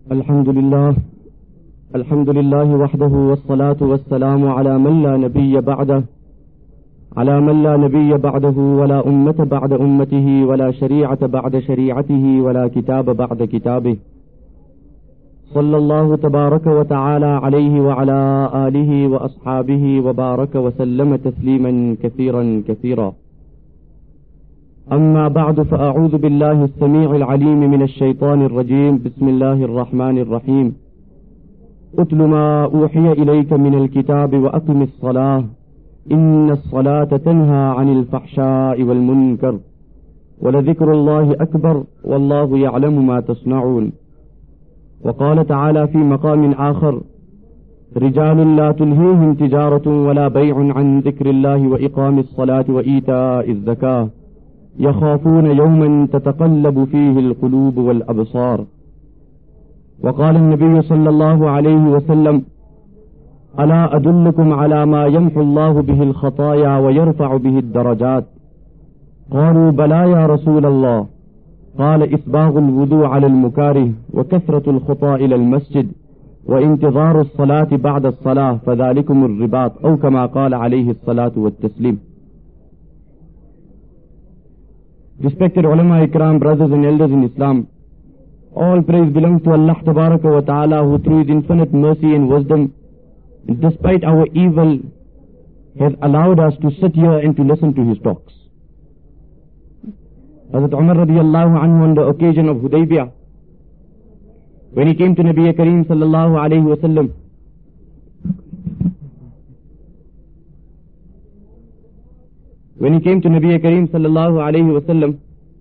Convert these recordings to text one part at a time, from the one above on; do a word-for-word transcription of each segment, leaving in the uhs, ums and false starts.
الحمد لله الحمد لله وحده والصلاة والسلام على من لا نبي بعده على من لا نبي بعده ولا أمة بعد أمته ولا شريعة بعد شريعته ولا كتاب بعد كتابه صلى الله تبارك وتعالى عليه وعلى آله وأصحابه وبارك وسلم تسليما كثيرا كثيرا. أما بعد، فأعوذ بالله السميع العليم من الشيطان الرجيم. بسم الله الرحمن الرحيم. أتل ما أوحي إليك من الكتاب وأقم الصلاة إن الصلاة تنهى عن الفحشاء والمنكر ولذكر الله أكبر والله يعلم ما تصنعون. وقال تعالى في مقام آخر: رجال لا تلهيهم تجارة ولا بيع عن ذكر الله وإقام الصلاة وإيتاء الزكاة يخافون يوما تتقلب فيه القلوب والأبصار. وقال النبي صلى الله عليه وسلم: ألا أدلكم على ما يمحو الله به الخطايا ويرفع به الدرجات؟ قالوا: بلى يا رسول الله. قال: إسباغ الوضوء على المكاره وكثرة الخطى إلى المسجد وانتظار الصلاة بعد الصلاة فذلكم الرباط، أو كما قال عليه الصلاة والتسليم. Respected ulama ikram, brothers and elders in Islam, all praise belongs to Allah Tabaraka wa Ta'ala, who through His infinite mercy and wisdom, despite our evil, has allowed us to sit here and to listen to His talks. Hazrat Umar radiallahu anhu, on the occasion of Hudaybiyah, when he came to Nabi Kareem sallallahu alayhi wa sallam, when he came to Nabi Kareem sallallahu alayhi wa sallam,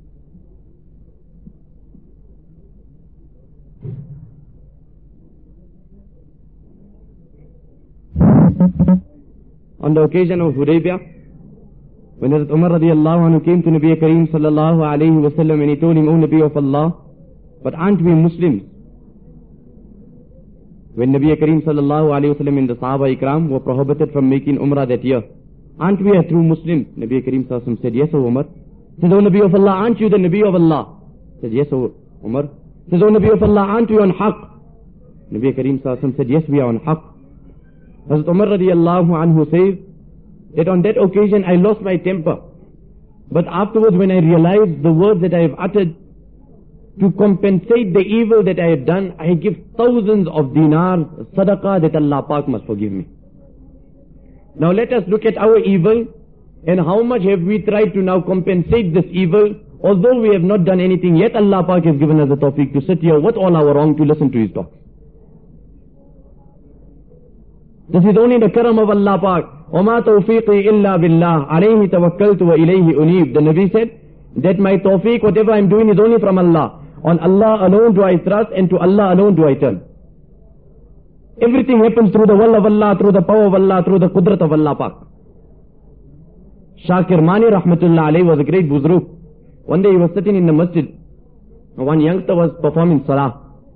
on the occasion of Hudaybiyah, when Hazrat Umar radiallahu anhu came to Nabi Kareem sallallahu alayhi wa sallam and he told him, O Nabi of Allah, but aren't we Muslims? When Nabi Kareem sallallahu alayhi wa sallam and the Sahaba Ikram were prohibited from making Umrah that year, aren't we a true Muslim? Nabi Kareem sallallahu alayhi wa sallam said, yes, O Umar. Says, O Nabi of Allah, aren't you the Nabi of Allah? Said, yes, O Umar. Says, O Nabi of Allah, aren't you on haqq? Nabi Kareem sallallahu alayhi wa sallam said, yes, we are on haqq. Hazrat Umar radiallahu anhu says that on that occasion I lost my temper. But afterwards, when I realized the words that I have uttered, to compensate the evil that I had done, I give thousands of dinars, sadaqah, that Allah Pak must forgive me. Now let us look at our evil and how much have we tried to now compensate this evil. Although we have not done anything, yet Allah Pak has given us the tawfiq to sit here with all our wrong to listen to His talk. This is only the karam of Allah Pak. وَمَا تَوْفِيقِي إِلَّا بِاللَّهِ عَلَيْهِ تَوَكَّلْتُ وَإِلَيْهِ أُنِيبُ. The Nabi said that my tawfiq, whatever I am doing, is only from Allah. On Allah alone do I trust and to Allah alone do I turn. Everything happens through the will of Allah, through the power of Allah, through the qudrat of Allah Pak. Shah Kirmani rahmatullah alayhi was a great buzruk. One day he was sitting in the masjid. One youngster was performing salah.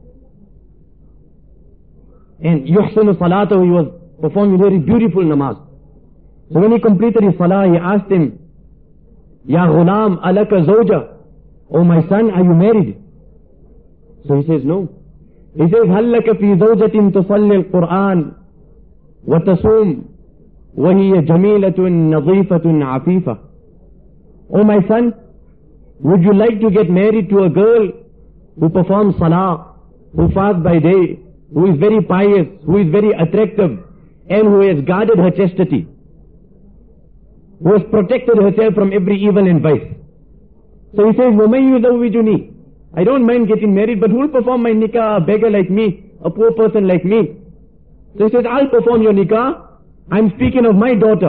And yuhsinu salatahu, he was performing very beautiful namaz. So when he completed his salah, he asked him, Ya ghulam alaka zawja, oh my son, are you married? So he says, no. He says, هل لك في زوجة تصلي القرآن وتصوم وهي جميلة نظيفة عفيفة. Oh my son, would you like to get married to a girl who performs salah, who fasts by day, who is very pious, who is very attractive, and who has guarded her chastity, who has protected herself from every evil and vice? So he says, وَمَنْ يُزَوِّجُنِي, I don't mind getting married, but who will perform my nikah? A beggar like me, a poor person like me. So he says, I'll perform your nikah. I'm speaking of my daughter.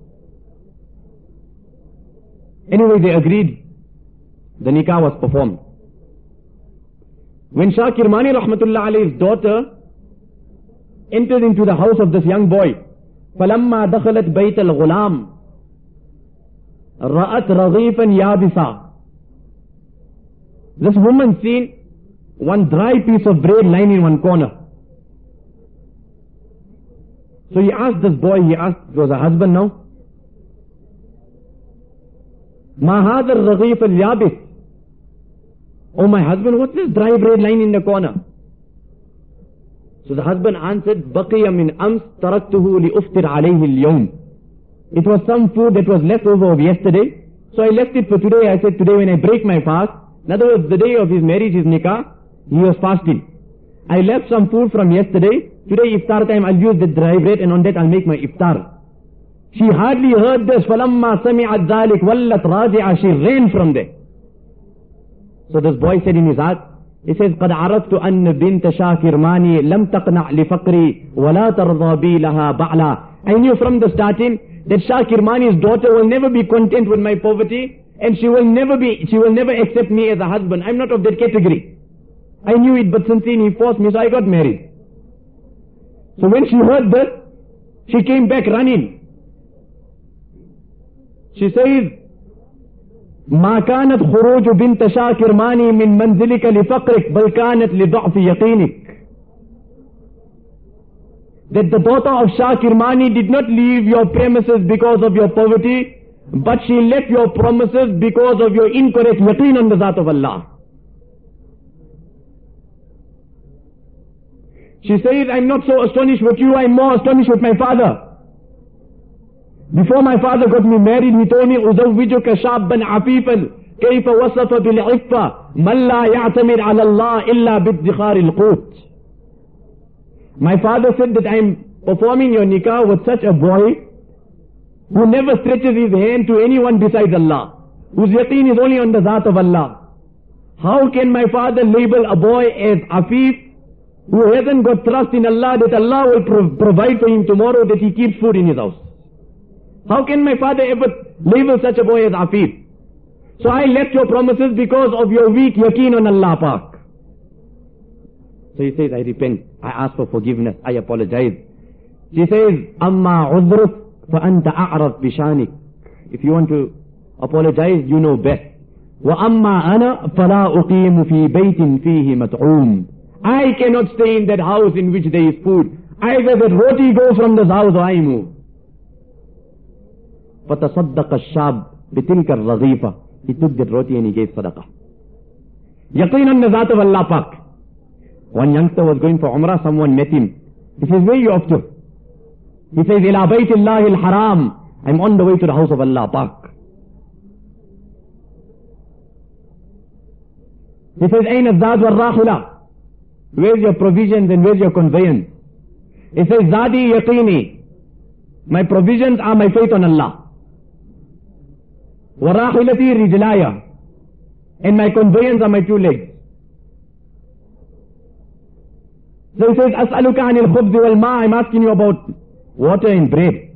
Anyway, they agreed. The nikah was performed. When Shah Kirmani rahmatullah alayhi's daughter entered into the house of this young boy, فَلَمَّا دَخَلَتْ بَيْتَ الْغُلَامِ رَأَتْ رَغِيفًا يَابِسًا. This woman seen one dry piece of bread lying in one corner. So he asked this boy, he asked, it was a husband now, مَا هَذَا الرَّغِيفَ الْيَابِسِ. Oh my husband, what's this dry bread lying in the corner? So the husband answered, بقي من أمس تركته لأفطر عليه اليوم. It was some food that was left over of yesterday, so I left it for today. I said, today when I break my fast, in other words, the day of his marriage, his nikah, he was fasting. I left some food from yesterday. Today iftar time, I'll use the dry bread and on that I'll make my iftar. She hardly heard this. فَلَمَّا سَمِعَتْ ذَلِكَ وَلَّتْ رَاجِعَ. She ran from there. So this boy said in his heart, he says, قَدْ عَرَفْتُ أَنَّ بِنْتَ شَاكِرْ مَانِي لَمْ تَقْنَعْ لِفَقْرِي وَلَا تَرْضَى بِي لَهَا بَعْلًا. I knew from the starting that Shakir Mani's daughter will never be content with my poverty, and she will never be, she will never accept me as a husband. I'm not of that category. I knew it, but since he forced me, so I got married. So when she heard this, she came back running. She says, ما كانت خروج بنت شاكر ماني من منزلك لفقرك بل كانت لضعف يقينك. That the daughter of Shakir Mani did not leave your premises because of your poverty, but she left your promises because of your incorrect yaqeen on the Zat of Allah. She says, I'm not so astonished with you, I'm more astonished with my father. Before my father got me married, he told me, أُزَوِّجُكَ شَابًا عَفِيفًا كَيْفَ وَصَفَ بِالْعِفَّةِ مَنْ لَا يَعْتَمِدْ عَلَى اللَّهِ إِلَّا بِادِّخَارِ الْقُوتِ. My father said that I'm performing your nikah with such a boy who never stretches his hand to anyone besides Allah, whose yaqeen is only on the Zat of Allah. How can my father label a boy as Afif, who hasn't got trust in Allah that Allah will pro- provide for him tomorrow, that he keeps food in his house? How can my father ever label such a boy as Afif? So I left your promises because of your weak yaqeen on Allah Pak. So he says, I repent, I ask for forgiveness, I apologize. She says, Amma udruk fa anta a'raf bishanik. If you want to apologize, you know best. Wa amma ana fala uqimu fi baytin fihi mat'um. I cannot stay in that house in which there is food. Either that roti go from this house or I move. فَتَصَدَّقَ الشَّابِ بِتِلْكَ الرَّغِيفَةِ. He took that roti and he gave sadaqah. Yaqeen on the Zat of Allah Pak. One youngster was going for Umrah, someone met him. He says, where are you off to? He says, إِلَى بَيْتِ اللَّهِ الْحَرَامِ. I'm on the way to the house of Allah Pak. He says, أَيْنَ الزَّادُ وَالرَّاحِلَةِ. Where's your provisions and where's your conveyance? He says, Zadi yaqini. My provisions are my faith on Allah. وَرَاحِلَتِي رِجْلَايَ. And my conveyance are my two legs. So he says, أَسْأَلُكَ عَنِ الْخُبْزِ وَالْمَاءِ. I'm asking you about water and bread.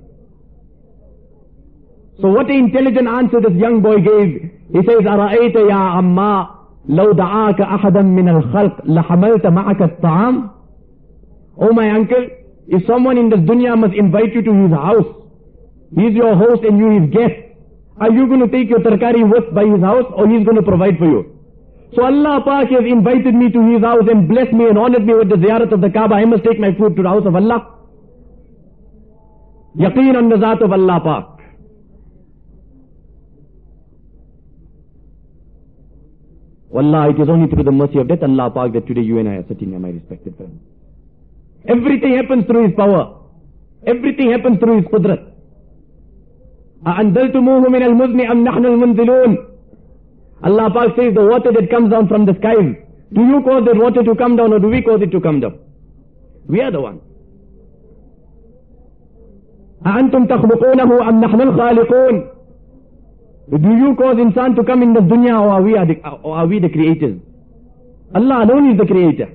So what an intelligent answer this young boy gave. He says, أَرَأَيْتَ يَا عَمَّا لَوْ دَعَاكَ أَحَدًا مِنَ الْخَلْقِ لَحَمَلْتَ مَعَكَ الطَّعَامِ. Oh my uncle, if someone in this dunya must invite you to his house, he's your host and you his guest, are you going to take your tarkari with by his house or he's going to provide for you? So Allah Pak has invited me to his house and blessed me and honored me with the ziyarat of the Kaaba. I must take my food to the house of Allah. Yaqeen on the Zat of Allah Pak. Wallah, it is only through the mercy of that Allah Pak that today you and I are sitting here, my respected friends. Everything happens through His power. Everything happens through His qudrat. أَأَنْزَلْتُمُوهُ مِنَ الْمُزْنِ أَمْ نَحْنُ الْمُنْزِلُونَ. Allah Pak says the water that comes down from the skies, do you cause that water to come down or do we cause it to come down? We are the ones. أَأَنْتُمْ تَخْلُقُونَهُ أَمْ نَحْنُ الْخَالِقُونَ. Do you cause insan to come in the dunya or are we, are the, or are we the creators? Allah alone is the creator.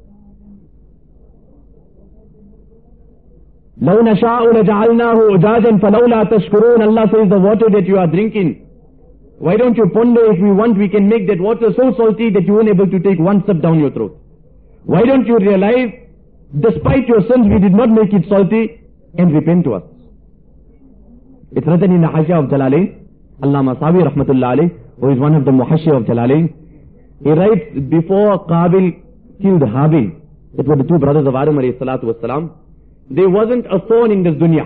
لَوْ نَشَاءُ لَجَعَلْنَاهُ أُجَاجًا فَلَوْلَا تَشْكُرُونَ. Allah says the water that you are drinking, why don't you ponder, if we want we can make that water so salty that you won't able to take one sip down your throat. Why don't you realize, despite your sins we did not make it salty, and repent to us. It's written in the Hashya of Jalalain, Allama Sawi Rahmatullah alayh, who is one of the Muhashya of Jalalain, he writes, before Qabil killed Habil, that were the two brothers of Adam alayhi salatu wassalam, there wasn't a thorn in this dunya.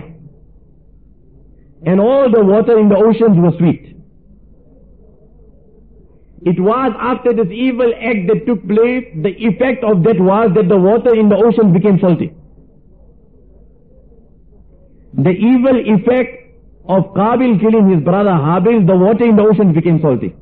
And all the water in the oceans was sweet. It was after this evil act that took place, the effect of that was that the water in the ocean became salty. The evil effect of Qabil killing his brother Habil, the water in the ocean became salty.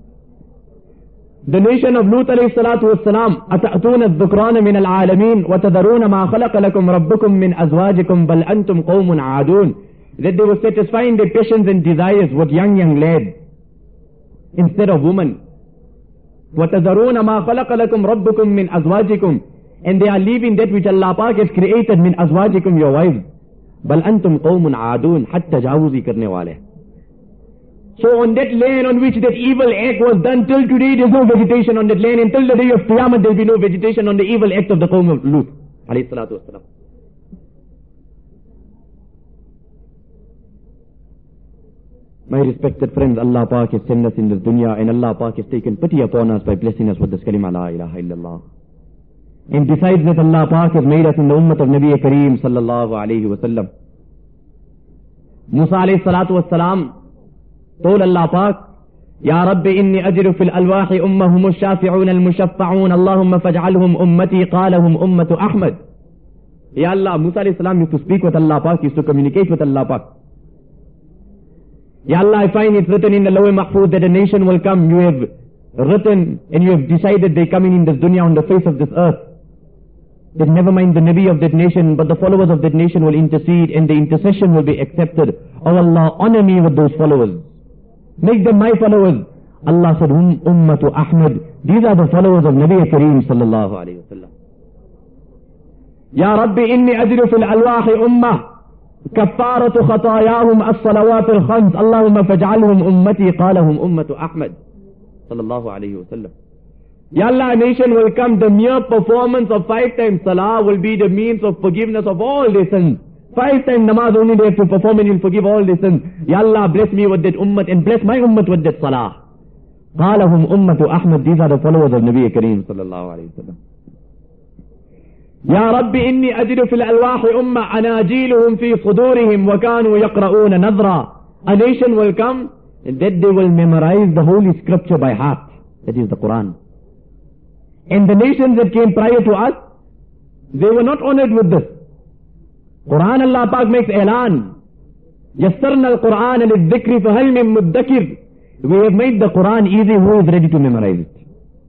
The nation of Lut alayhi salatu wassalam, أَتَأْتُونَ الذُّكْرَانَ مِنَ الْعَالَمِينَ وَتَذَرُونَ مَا خَلَقَ لَكُمْ رَبُّكُمْ مِنْ أَزْوَاجِكُمْ بَلْ أَنْتُمْ قَوْمٌ عَادُونَ. That they were satisfying their passions and desires with young, young lads instead of women. وَتَذَرُونَ مَا خَلَقَ لَكُمْ رَبُّكُمْ مِنْ أَزْوَاجِكُمْ. And they are leaving that which Allah Pak has created, min azwajikum, your wives. بَلْ أَنْتُمْ قَوْمٌ عَادُونَ. حَتَّى جَاوُزِي karne wale. So on that land on which that evil act was done, till today there is no vegetation on that land. Until the day of Qiyamah there will be no vegetation on the evil act of the Qawm of Lut alayhi salatu wassalam. My respected friends, Allah Pak has sent us in this dunya, and Allah Pak has taken pity upon us by blessing us with this kalima la ilaha illallah. And besides that, Allah Pak has made us in the ummah of Nabi Kareem sallallahu alayhi wa sallam. Musa alayhi salatu wassalam told Allah Pak, Ya Rabbi inni ajru fil alwahi ummahum ash-shafi'un al-mushaffa'un Allahumma faj'alhum ummati qalahum ummatu Ahmad. Ya Allah, Musa alayhi salam used to speak with Allah Pak, used to communicate with Allah Pak. Ya Allah, I find it's written in the Lawh Mahfuz that a nation will come. You have written and you have decided they're coming in this dunya on the face of this earth. That never mind the Nabi of that nation, but the followers of that nation will intercede and the intercession will be accepted. Oh Allah, honor me with those followers. Make them my followers. Allah said, Hum ummatu Ahmad. These are the followers of Nabi Kareem sallallahu alayhi wa sallam. Ya Rabbi inni ajru fil alwahi ummah. كفارة خطاياهم الصلوات الخمس اللهم فاجعلهم أمتي قالهم أمة أحمد صلى الله عليه وسلم. Ya Allah, a nation will come, the mere performance of five times salah will be the means of forgiveness of all their sins. Five times namaz only they have to perform and you'll forgive all their sins. Ya Allah, bless me with that ummah and bless my ummah with that salah. قالهم أمة أحمد. These are the followers of Nabi Kareem صلى الله عليه وسلم. يا رب إني أجد في الألواح أمة أناجيلهم في صدورهم وكانوا يقرؤون نظرا. A nation will come and that they will memorize the holy scripture by heart. That is the Quran. And the nations that came prior to us, they were not honored with this. Quran, Allah Pak makes elan. يَسَّرْنَا الْقُرْآنَ لِلذِّكْرِ فَهَلْ مِن مُدَّكِرٍ. We have made the Quran easy. Who is ready to memorize it?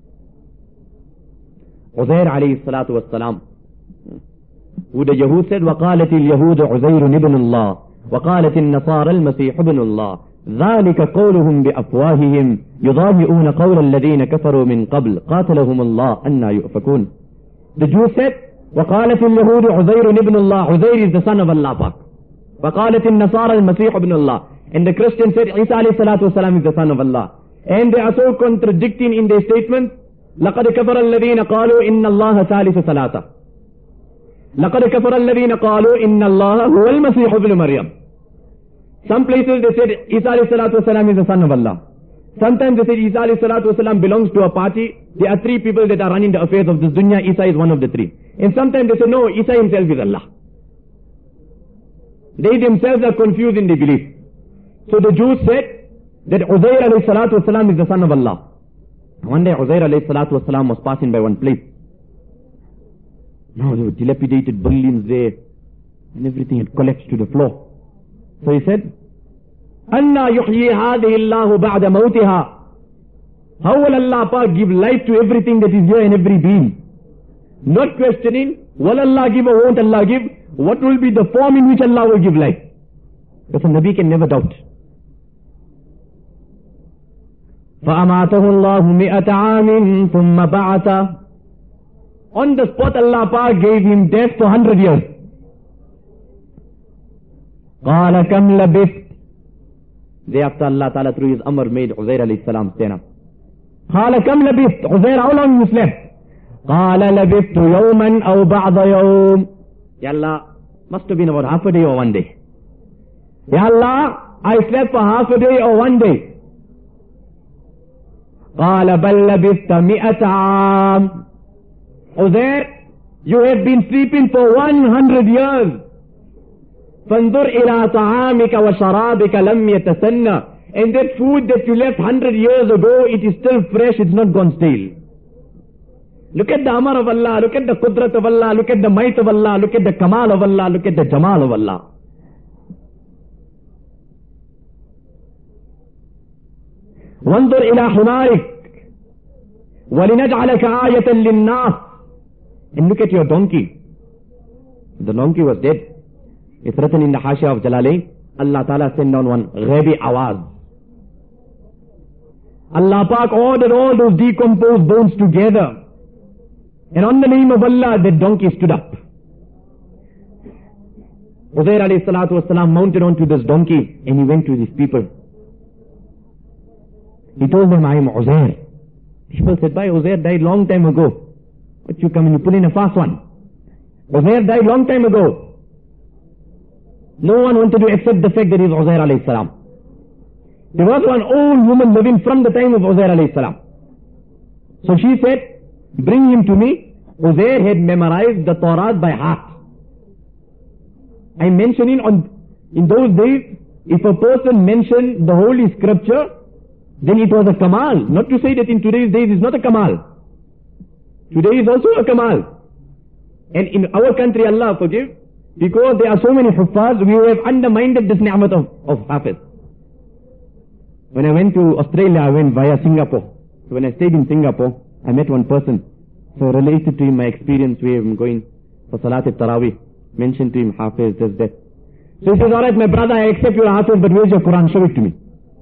Uzair alayhi salatu wassalam, who the Yahud said, وَقَالَتِ الْيَهُودُ عُزَيْرٌ ابْنُ اللَّهِ وَقَالَتِ النَّصَارَى الْمَسِيحُ ابْنُ اللَّهِ ذَلِكَ قَوْلُهُم بِأَفْوَاهِهِمْ يُضَاهِئُونَ قَوْلَ الَّذِينَ كَفَرُوا مِن قَبْلُ قَاتَلَهُمُ اللَّهُ أَنَّى يُؤْفَكُونَ. The Jews said, وَقَالَتِ الْيَهُودُ عُزَيْرٌ ابْنُ اللَّهِ. Uzair is the son of Allah Pak. وَقَالَتِ النَّصَارَى الْمَسِيحُ ابْنُ اللَّهِ. And the Christians said, Isa alayhi salatu wasalam is the son of Allah. And they are so contradicting in their statements. لَقَدْ كَفَرَ الَّذِينَ قَالُوا إِنَّ اللَّهَ ثَالِثُ ثَلَاثَةٍ. لَقَدْ كَفَرَ الَّذِينَ قَالُوا إِنَّ اللَّهَ هُوَ الْمَسِيحُ ابْنُ مَرْيَمَ. Some places they said Isa alayhi salatu wasalam is the son of Allah. Sometimes they said Isa alayhi salatu wasalam belongs to a party. There are three people that are running the affairs of this dunya. Isa is one of the three. And sometimes they say no, Isa himself is Allah. They themselves are confused in their belief. So the Jews said that Uzair alayhi salatu wasalam is the son of Allah. One day Uzair alayhi salatu wasalam was passing by one place. Now there were dilapidated buildings there and everything had collapsed to the floor. So he said, أَنَّا يُحْيِي هَذِهِ اللَّهُ بَعْدَ مَوْتِهَا. How will Allah Pak give life to everything that is here and every being? Not questioning, will Allah give or won't Allah give? What will be the form in which Allah will give life? Because a Nabi can never doubt. فَأَمَاتَهُ اللَّهُ مِئَةَ عَامٍ ثُمَّ بَعَثَ. On the spot Allah Pak gave him death for hundred years. قَالَ كَمْ لَبِثْتَ. Thereafter Allah Ta'ala through his Amr made Uzair alayhi salam stand up. قَالَ كَمْ لَبِثْتَ. Uzair, how long you slept? قَالَ لَبِثْتُ يَوْمًا أَوْ بَعْضَ يَوْمٍ. Ya Allah, must have been about half a day or one day. Ya Allah, I slept for half a day or one day. قَالَ بَلْ لَبِثْتَ مِئَةَ عَامٍ. Uzair, you have been sleeping for one hundred years. فَانْظُرْ إِلَىٰ طَعَامِكَ وَشَرَابِكَ لَمْ يَتَسَنَّ. And that food that you left hundred years ago, it is still fresh, it's not gone stale. Look at the Amar of Allah, look at the Qudrat of Allah, look at the Might of Allah, look at the Kamal of Allah, look at the Jamal of Allah. وانظر إلى حمارك وَلِنَجْعَلَكَ آيَةً لِلنَّاسِ. And look at your donkey. The donkey was dead. It's written in the Hashia of Jalalain. Allah Ta'ala sent down one ghaibi awaz. Allah Pak ordered all those decomposed bones together. And on the name of Allah, that donkey stood up. Uzair alayhi salatu wasalam mounted onto this donkey and he went to his people. He told them, I am Uzair. People said, why Uzair died long time ago? But you come and you put in a fast one. Uzair died long time ago. No one wanted to accept the fact that he is Uzair alayhi salam. There was one old woman living from the time of Uzair alayhi salam. So she said, bring him to me. Uzair had memorized the Torah by heart. I'm mentioning on, in those days, if a person mentioned the Holy Scripture, then it was a kamal. Not to say that in today's days it's not a kamal. Today is also a kamal. And in our country, Allah forgive, because there are so many huffaz, we have undermined this ni'mat of, of hafiz. When I went to Australia, I went via Singapore. So when I stayed in Singapore, I met one person. So related to him, my experience where I'm going for Salat al-Taraweeh, mentioned to him hafiz, this, that. So he says, alright my brother, I accept your hafiz, but where's your Quran? Show it to me.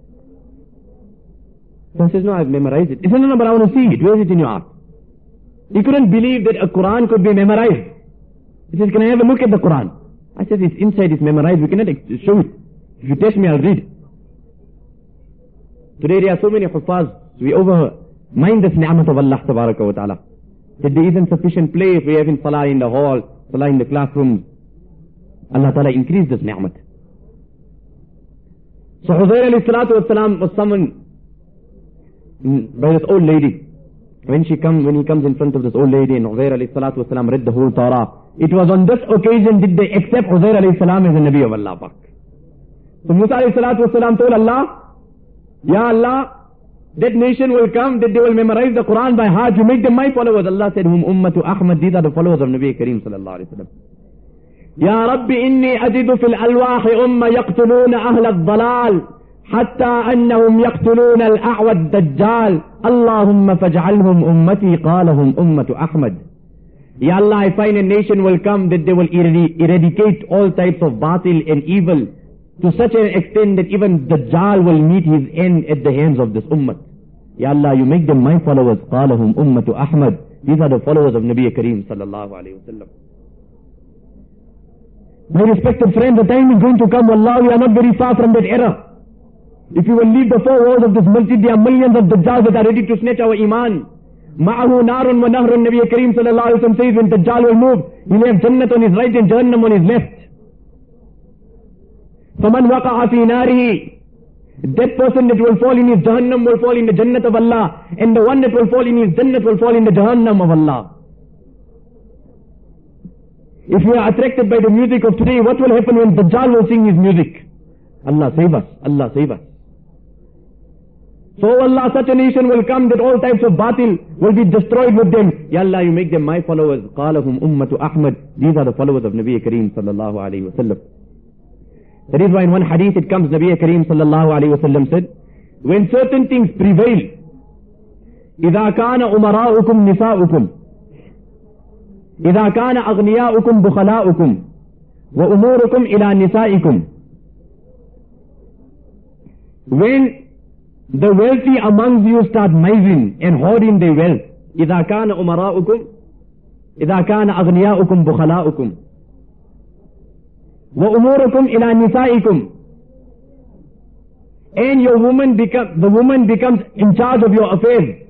So he says, no, I've memorized it. He says, no, no, but I want to see it. Where is it in your heart? He couldn't believe that a Quran could be memorized. He says, can I have a look at the Quran? I said, it's inside, it's memorized. We cannot show it. If you test me, I'll read. Today there are so many huffaz. We overmind this ni'mat of Allah tabaraka wa ta'ala. That there isn't sufficient place. We have in salah in the hall, salah in the classroom. Allah ta'ala increased this ni'mat. So Uzair alayhi salatu wasalam was summoned by this old lady. When she come, when he comes in front of this old lady and Uzair alayhi salatu wasalam read the whole Torah, it was on this occasion did they accept Uzair alayhi salam as a Nabi of Allah Pak. So Musa alayhi salatu wasalam told Allah, Ya Allah, that nation will come, that they will memorize the Quran by heart, you make them my followers. Allah said, Hum ummatu Ahmad, these are the followers of Nabi Kareem sallallahu alayhi wa sallam. Ya Rabbi inni ajidu fil alwahi umma yaqtuluna ahla al-dalal, hatta annahum yaqtuluna al-a'wa al-dajjal, Allahumma faj'alhum ummati qalahum ummatu Ahmad. Ya Allah, I find a nation will come that they will eradicate all types of batil and evil, to such an extent that even Dajjal will meet his end at the hands of this ummah. Ya Allah, you make them my followers. Qalahum ummatu Ahmad. These are the followers of Nabi Kareem sallallahu alayhi wa sallam. My respected friends, the time is going to come, wallah, we are not very far from that era. If you will leave the four walls of this masjid, there are millions of Dajjals that are ready to snatch our iman. Ma'ahu narun wa nahrun, Nabi Kareem sallallahu alayhi wa sallam says, when Dajjal will move, he'll have Jannat on his right and Jahannam on his left. فَمَنْ وَقَعَ فِي نَارِهِ, that person that will fall in his Jahannam will fall in the Jannat of Allah, and the one that will fall in his Jannat will fall in the Jahannam of Allah. If we are attracted by the music of today, what will happen when Dajjal will sing his music? Allah save us, Allah save us. So Allah, such a nation will come that all types of batil will be destroyed with them. Ya Allah, you make them my followers. قَالَهُمْ ummatu Ahmad. These are the followers of Nabi Kareem sallallahu alayhi wa sallam. That is why in one hadith it comes, Nabi Kareem sallallahu alayhi wa sallam said, when certain things prevail, إِذَا كَانَ أُمَرَاؤُكُمْ نِسَاؤُكُمْ إِذَا كَانَ أَغْنِيَاؤُكُمْ بُخَلَاؤُكُمْ وَأُمُورُكُمْ إِلَى نِسَائِكُمْ. When the wealthy amongst you start mising and hoarding their wealth, إِذَا كَانَ أُمَرَاؤُكُمْ إِذَا كَانَ أَغْنِيَاؤُكُمْ بُخَلَاؤُكُمْ وَأُمُورُكُمْ إِلَى نِسَائِكُمْ, and your woman become, the woman becomes in charge of your affairs.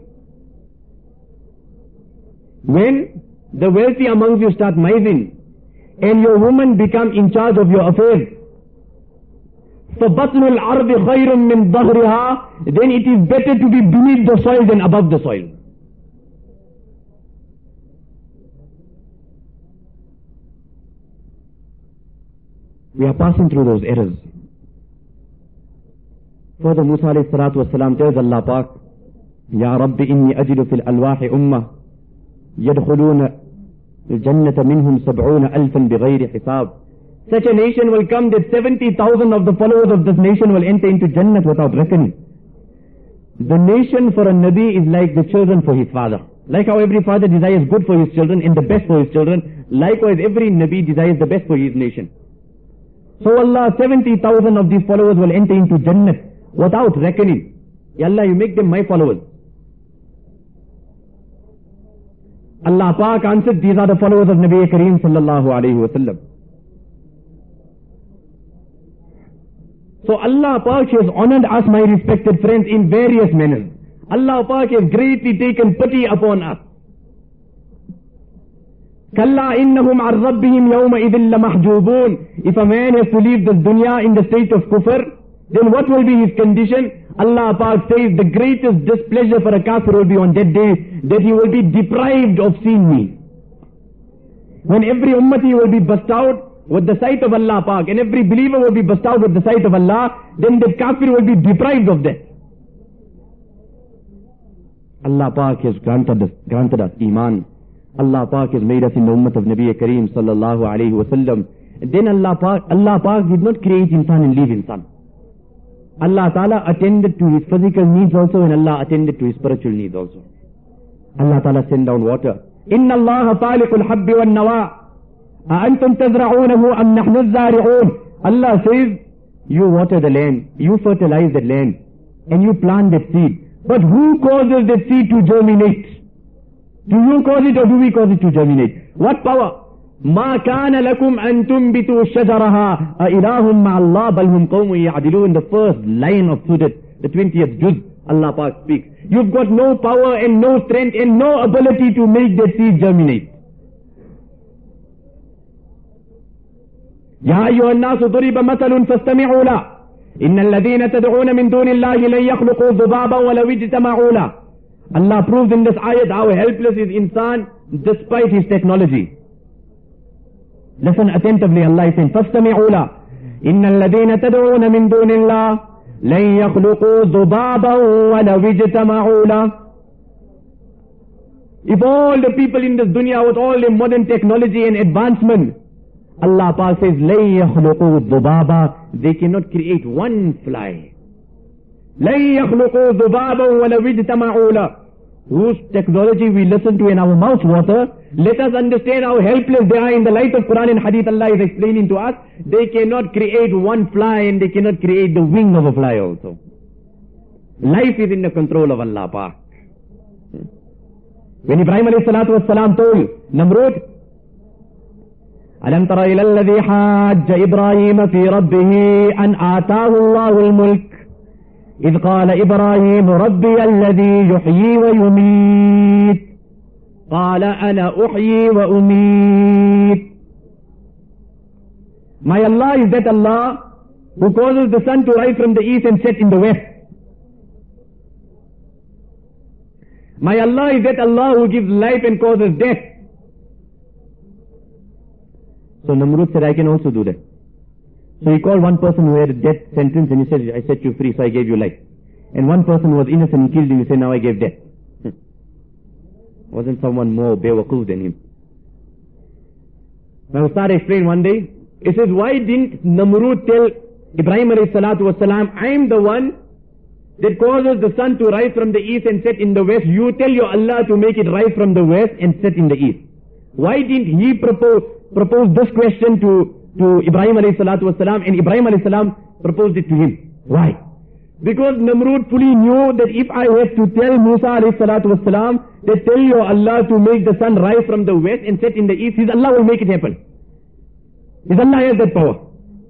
When the wealthy amongst you start mising, and your woman become in charge of your affairs, فَبَطْنُ الْعَرْضِ خَيْرٌ مِّن ظَهْرِهَا, then it is better to be beneath the soil than above the soil. We are passing through those errors. For Father Musa alayhi salatu wasalam tells Allah Pak, Ya Rabbi inni ajidu fil alwahi ummah yadkhuluna al-jannata minhum sab'una alfan bighayri hisab. Such a nation will come that seventy thousand of the followers of this nation will enter into Jannat without reckoning. The nation for a Nabi is like the children for his father. Like how every father desires good for his children and the best for his children, likewise every Nabi desires the best for his nation. So Allah, seventy thousand of these followers will enter into Jannat without reckoning. Ya Allah, you make them my followers. Allah Pak answered, these are the followers of Nabi Kareem sallallahu alayhi wa sallam. So Allah Pak has honored us, my respected friends, in various manners. Allah Pak has greatly taken pity upon us. Kalla innahum ar rabbihim yawma idhin lamahjubun. If a man has to leave this dunya in the state of kufr, then what will be his condition? Allah Pak says the greatest displeasure for a kafir will be on that day that he will be deprived of seeing me. When every ummati will be burst out with the sight of Allah Pak, and every believer will be burst out with the sight of Allah, then the kafir will be deprived of that. Allah Pak has granted us, granted us Iman. Allah Pak has made us in the ummah of Nabi Kareem sallallahu alayhi wa sallam. Then Allah Pak, Allah Pak did not create insan and leave insan. Allah Ta'ala attended to his physical needs also, and Allah attended to his spiritual needs also. Allah Ta'ala sent down water. Inna Allah faliqul habbi wal nawa. أَأَنْتُمْ تَزْرَعُونَهُ أَمْ نَحْنُ الزَّارِعُونَ. Allah says, you water the land, you fertilize that land, and you plant that seed. But who causes that seed to germinate? Do you cause it or do we cause it to germinate? What power? مَا كَانَ لَكُمْ أَن تُنْبِتُوا شَجَرَهَا أَإِلَهٌ مَعَ اللَّهِ بَلْ هُمْ قَوْمٌ يَعْدِلُونَ. The first line of Surah, the twentieth juz, Allah Pak speaks. You've got no power and no strength and no ability to make that seed germinate. يا أيها الناس ضرب مثل فاستمعوا له إن الذين تدعون من دون الله لن يخلقوا ذبابا ولو اجتمعوا له. Allah proves in this ayat how helpless is insan despite his technology. Listen attentively. Allah is saying فاستمعوا له إن الذين تدعون من دون الله لن يخلقوا ذبابا ولو اجتمعوا له. If all the people in this dunya with all the modern technology and advancement, Allah Pak says, لَن يَخْلُقُوا ذُبَابًا, they cannot create one fly. لَن يَخْلُقُوا ذُبَابًا وَلَوْ اجْتَمَعُوا لَهُ. Whose technology we listen to in our mouth water, let us understand how helpless they are in the light of Quran and Hadith. Allah is explaining to us, they cannot create one fly and they cannot create the wing of a fly also. Life is in the control of Allah Pak. When Ibrahim alayhi salatu wassalam told Namrud, ألم تر إلى الذي حاج إبراهيم في ربه أن آتاه الله الملك إذ قال إبراهيم ربي الذي يحيي ويميت قال أنا أحيي وأميت. My Allah is that Allah who causes the sun to rise from the east and set in the west. My Allah is that Allah who gives life and causes death. So Namrud said, I can also do that. So he called one person who had a death sentence and he said, I set you free, so I gave you life. And one person who was innocent and killed him, he said, now I gave death. Wasn't someone more bewakuf than him? Now Ustad explained one day, he says, why didn't Namrud tell Ibrahim alayhi salatu wasalam, I am the one that causes the sun to rise from the east and set in the west. You tell your Allah to make it rise from the west and set in the east. Why didn't he propose proposed this question to, to Ibrahim alayhi salatu wasalam, and Ibrahim alayhi salam proposed it to him? Why? Because Namrud fully knew that if I had to tell Musa alayhi salatu wasalam that tell your Allah to make the sun rise from the west and set in the east, his Allah will make it happen. His Allah has that power.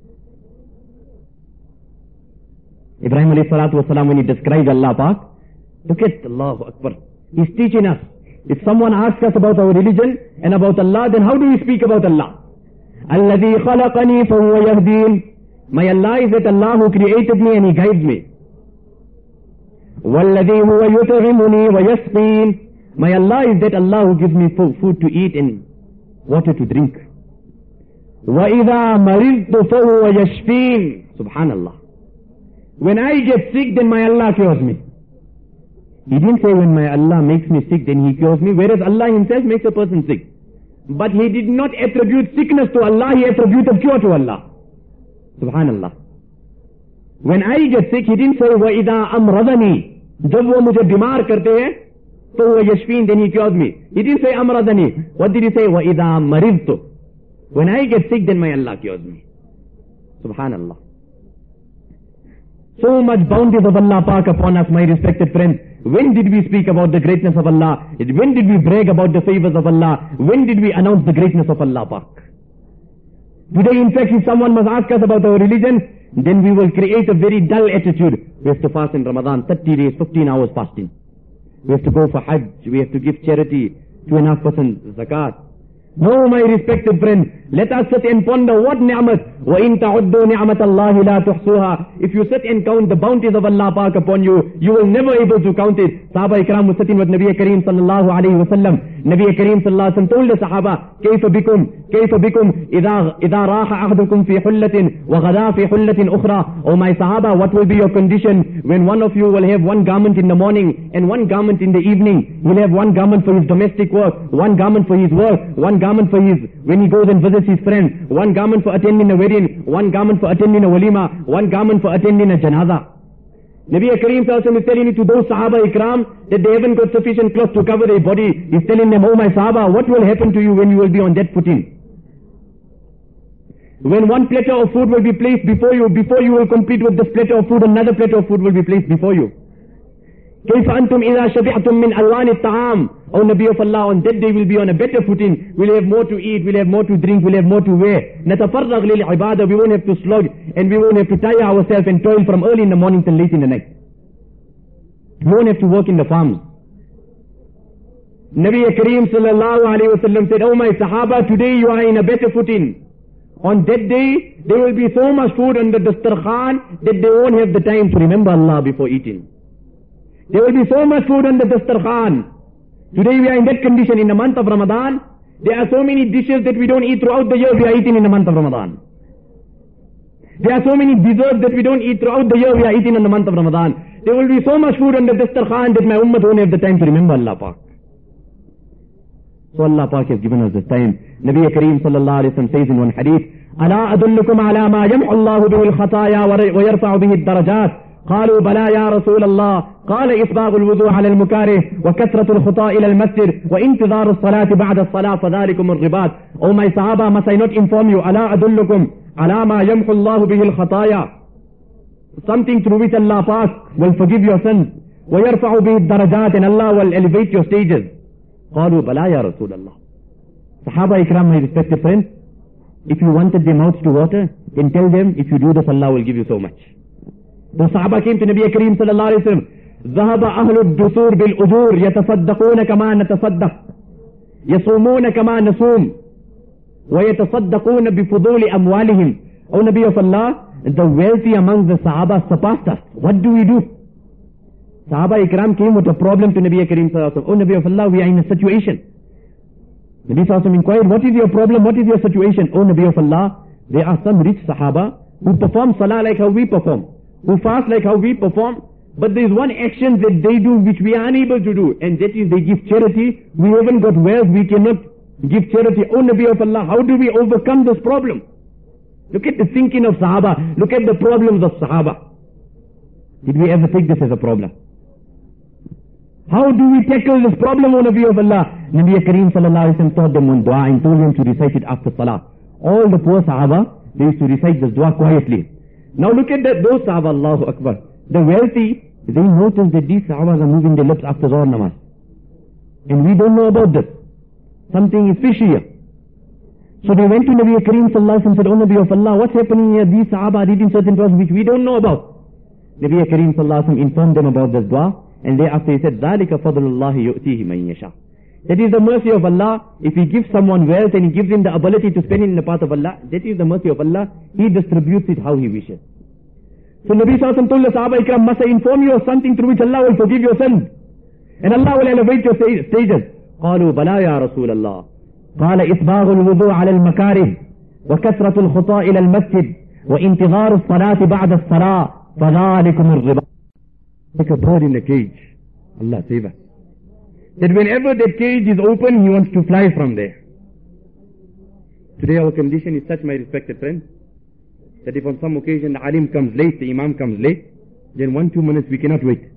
Ibrahim alayhi salatu wasalam, when he describes Allah Pak, look at Allahu Akbar. He's teaching us. If someone asks us about our religion and about Allah, then how do we speak about Allah? الَّذِي خَلَقَنِي فَهُوَ يَهْدِينِ. My Allah is that Allah who created me and He guides me. وَالَّذِي هُوَ يُطْعِمُنِي وَيَسْقِينِ. My Allah is that Allah who gives me food to eat and water to drink. وَإِذَا مَرِضْتُ فَهُوَ يَشْفِينِ. Subhanallah. When I get sick, then my Allah cures me. He didn't say when my Allah makes me sick, then He cures me, whereas Allah Himself makes a person sick. But He did not attribute sickness to Allah, He attributed cure to Allah. Subhanallah. When I get sick, He didn't say, وَإِذَا أَمْرَضَنِي. जब वो मुझे बीमार करते हैं, तो वो Yashfeen, then He cures me. He didn't say أَمْرَضَنِي. What did He say? وَإِذَا مَرِضْتُ. When I get sick, then my Allah cures me. Subhanallah. So much bounties of Allah Pak upon us, my respected friends. When did we speak about the greatness of Allah? When did we brag about the favors of Allah? When did we announce the greatness of Allah Pak? Today, in fact, if someone must ask us about our religion, then we will create a very dull attitude. We have to fast in Ramadan, thirty days, fifteen hours fasting. We have to go for Hajj. We have to give charity, two and a half percent zakat. No, my respected friend, let us sit and ponder what ni'mat. وَإِن تَعُدُّوا نِعْمَةَ اللَّهِ لَا تُحْصُوهَا. If you sit and count the bounties of Allah Pak upon you, you will never able to count it. Sahaba Ikram was sitting with Nabi Kareem sallallahu alayhi wa sallam. Nabi Kareem sallallahu alayhi wa sallam told the Sahaba, كيف بكم كيف بكم إذا إذا راح أحدكم في حلة وغدا في حلة أخرى. Oh my Sahaba, what will be your condition when one of you will have one garment in the morning and one garment in the evening? He'll have one garment for his domestic work, one garment for his work, one garment for his, when he goes and visits his friends, one garment for attending a wedding, one garment for attending a walima, one garment for attending a janaza. Nabi Kareem sallallahu alayhi wa sallam is telling it to those Sahaba Ikram that they haven't got sufficient cloth to cover their body. He's telling them, oh my Sahaba, what will happen to you when you will be on that footing? When one platter of food will be placed before you, before you will complete with this platter of food, another platter of food will be placed before you. كيف أنتم إذا شبعتم من ألوان الطعام. O Nabi of Allah, on that day we'll be on a better footing. We'll have more to eat, we'll have more to drink, we'll have more to wear. نتفرغ للعبادة. We won't have to slog and we won't have to tire ourselves and toil from early in the morning till late in the night. We won't have to work in the farms. Nabi Kareem sallallahu alayhi wa sallam said, oh my Sahaba, today you are in a better footing. On that day, there will be so much food on the dastarkhan that they won't have the time to remember Allah before eating. There will be so much food on the dastarkhan. Today we are in that condition in the month of Ramadan. There are so many dishes that we don't eat throughout the year, we are eating in the month of Ramadan. There are so many desserts that we don't eat throughout the year, we are eating in the month of Ramadan. There will be so much food on the dastarkhan that my ummah won't have the time to remember Allah Pak. So Allah Pak has given us this time. Nabi Kareem sallallahu alayhi wa sallam says in one hadith, أَلَا أَدُلُّكُمْ عَلَى مَا يَمْحُ اللَّهُ بِهِ الْخَطَايَا وَيَرْفَعُ بِهِ الدَّرَجَاتِ. قالوا بلى يا رسول الله. قال إسباغ الوضوء على المكاره وكثرة الخطى إلى المسجد وانتظار الصلاة بعد الصلاة فذلكم الرباط. Oh my Sahaba, must I not inform you, ألا أدلكم على ما يمحو الله به الخطايا, something through which Allah Pak will forgive your sins, ويرفع به الدرجات, and Allah will elevate your stages. قالوا بلى يا رسول الله. Sahaba Ikram, my respected friends, if you wanted their mouths to water, then tell them, if you do this, Allah will give you so much. The Sahaba came to Nabi Kareem sallallahu alayhi wa sallam, ذهب أهل الدثور بالأجور يتصدقون كما نتصدق يصومون كما نصوم ويتصدقون بفضول أموالهم. O Nabi of Allah, the wealthy among the Sahaba surpassed us. What do we do? Sahaba Ikram came with a problem to Nabi Kareem sallallahu alayhi wa sallam. O Nabi of Allah, we are in a situation. Nabi sallallahu alayhi wa sallam inquired, what is your problem? What is your situation? O Nabi of Allah, there are some rich Sahaba who perform salah like how we perform, who fast like how we perform, but there is one action that they do which we are unable to do, and that is they give charity. We haven't got wealth, we cannot give charity. O Nabi of Allah, how do we overcome this problem? Look at the thinking of Sahaba. Look at the problems of Sahaba. Did we ever take this as a problem? How do we tackle this problem, O Nabi of Allah? Nabi Kareem sallallahu alayhi wa sallam taught them one dua and told them to recite it after salah. All the poor Sahaba, they used to recite this dua quietly. Now look at that, those Sahaba, Allahu Akbar. The wealthy, they notice that these Sahabas are moving their lips after Zohar namaz. And we don't know about this. Something is fishy here. So they went to Nabi Kareem sallallahu alayhi wa sallam and said, O Nabi of Allah, what's happening here? These Sahaba are reading certain du'as which we don't know about. Nabi Kareem sallallahu alayhi wa sallam informed them about this dua, and thereafter he said, ذَلِكَ فَضْلُ اللَّهِ يُؤْتِيهِ مَنْ يَشَاءُ. That is the mercy of Allah. If He gives someone wealth and He gives him the ability to spend it in the path of Allah, that is the mercy of Allah. He distributes it how He wishes. So Nabi sallallahu alayhi wa sallam told the Sahaba Ikram, must I inform you of something through which Allah will forgive your sins? And Allah will elevate your stages. قالوا بلى يا رسول الله. قال إسباغ الوضوء على المكاره وكثرة الخطى إلى المسجد وانتظار الصلاة بعد الصلاة فَذَلِكُمُ الرِّبَا. Like a bird in a cage. Allah save us. That whenever that cage is open, he wants to fly from there. Today our condition is such, my respected friends, that if on some occasion the alim comes late, the imam comes late, then one, two minutes we cannot wait.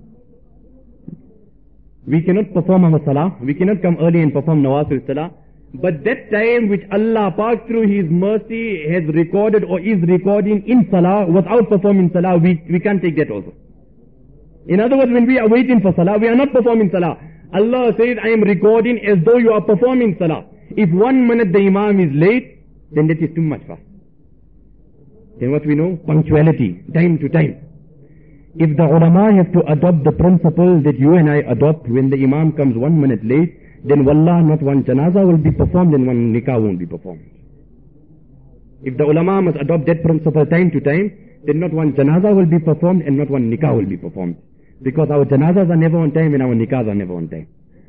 We cannot perform our salah, we cannot come early and perform nawafil salah, but that time which Allah Pak through His mercy has recorded or is recording in salah, without performing salah, we, we can't take that also. In other words, when we are waiting for salah, we are not performing salah. Allah says, I am recording as though you are performing salah. If one minute the imam is late, then that is too much for us. Then what we know? Punctuality, time to time. If the ulama have to adopt the principle that you and I adopt when the imam comes one minute late, then wallah, not one janaza will be performed and one nikah won't be performed. If the ulama must adopt that principle time to time, then not one janaza will be performed and not one nikah will be performed. Because our janazas are never on time and our nikahs are never on time.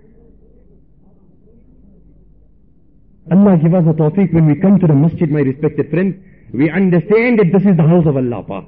Allah give us a tawfiq when we come to the masjid, my respected friends, we understand that this is the house of Allah Pak.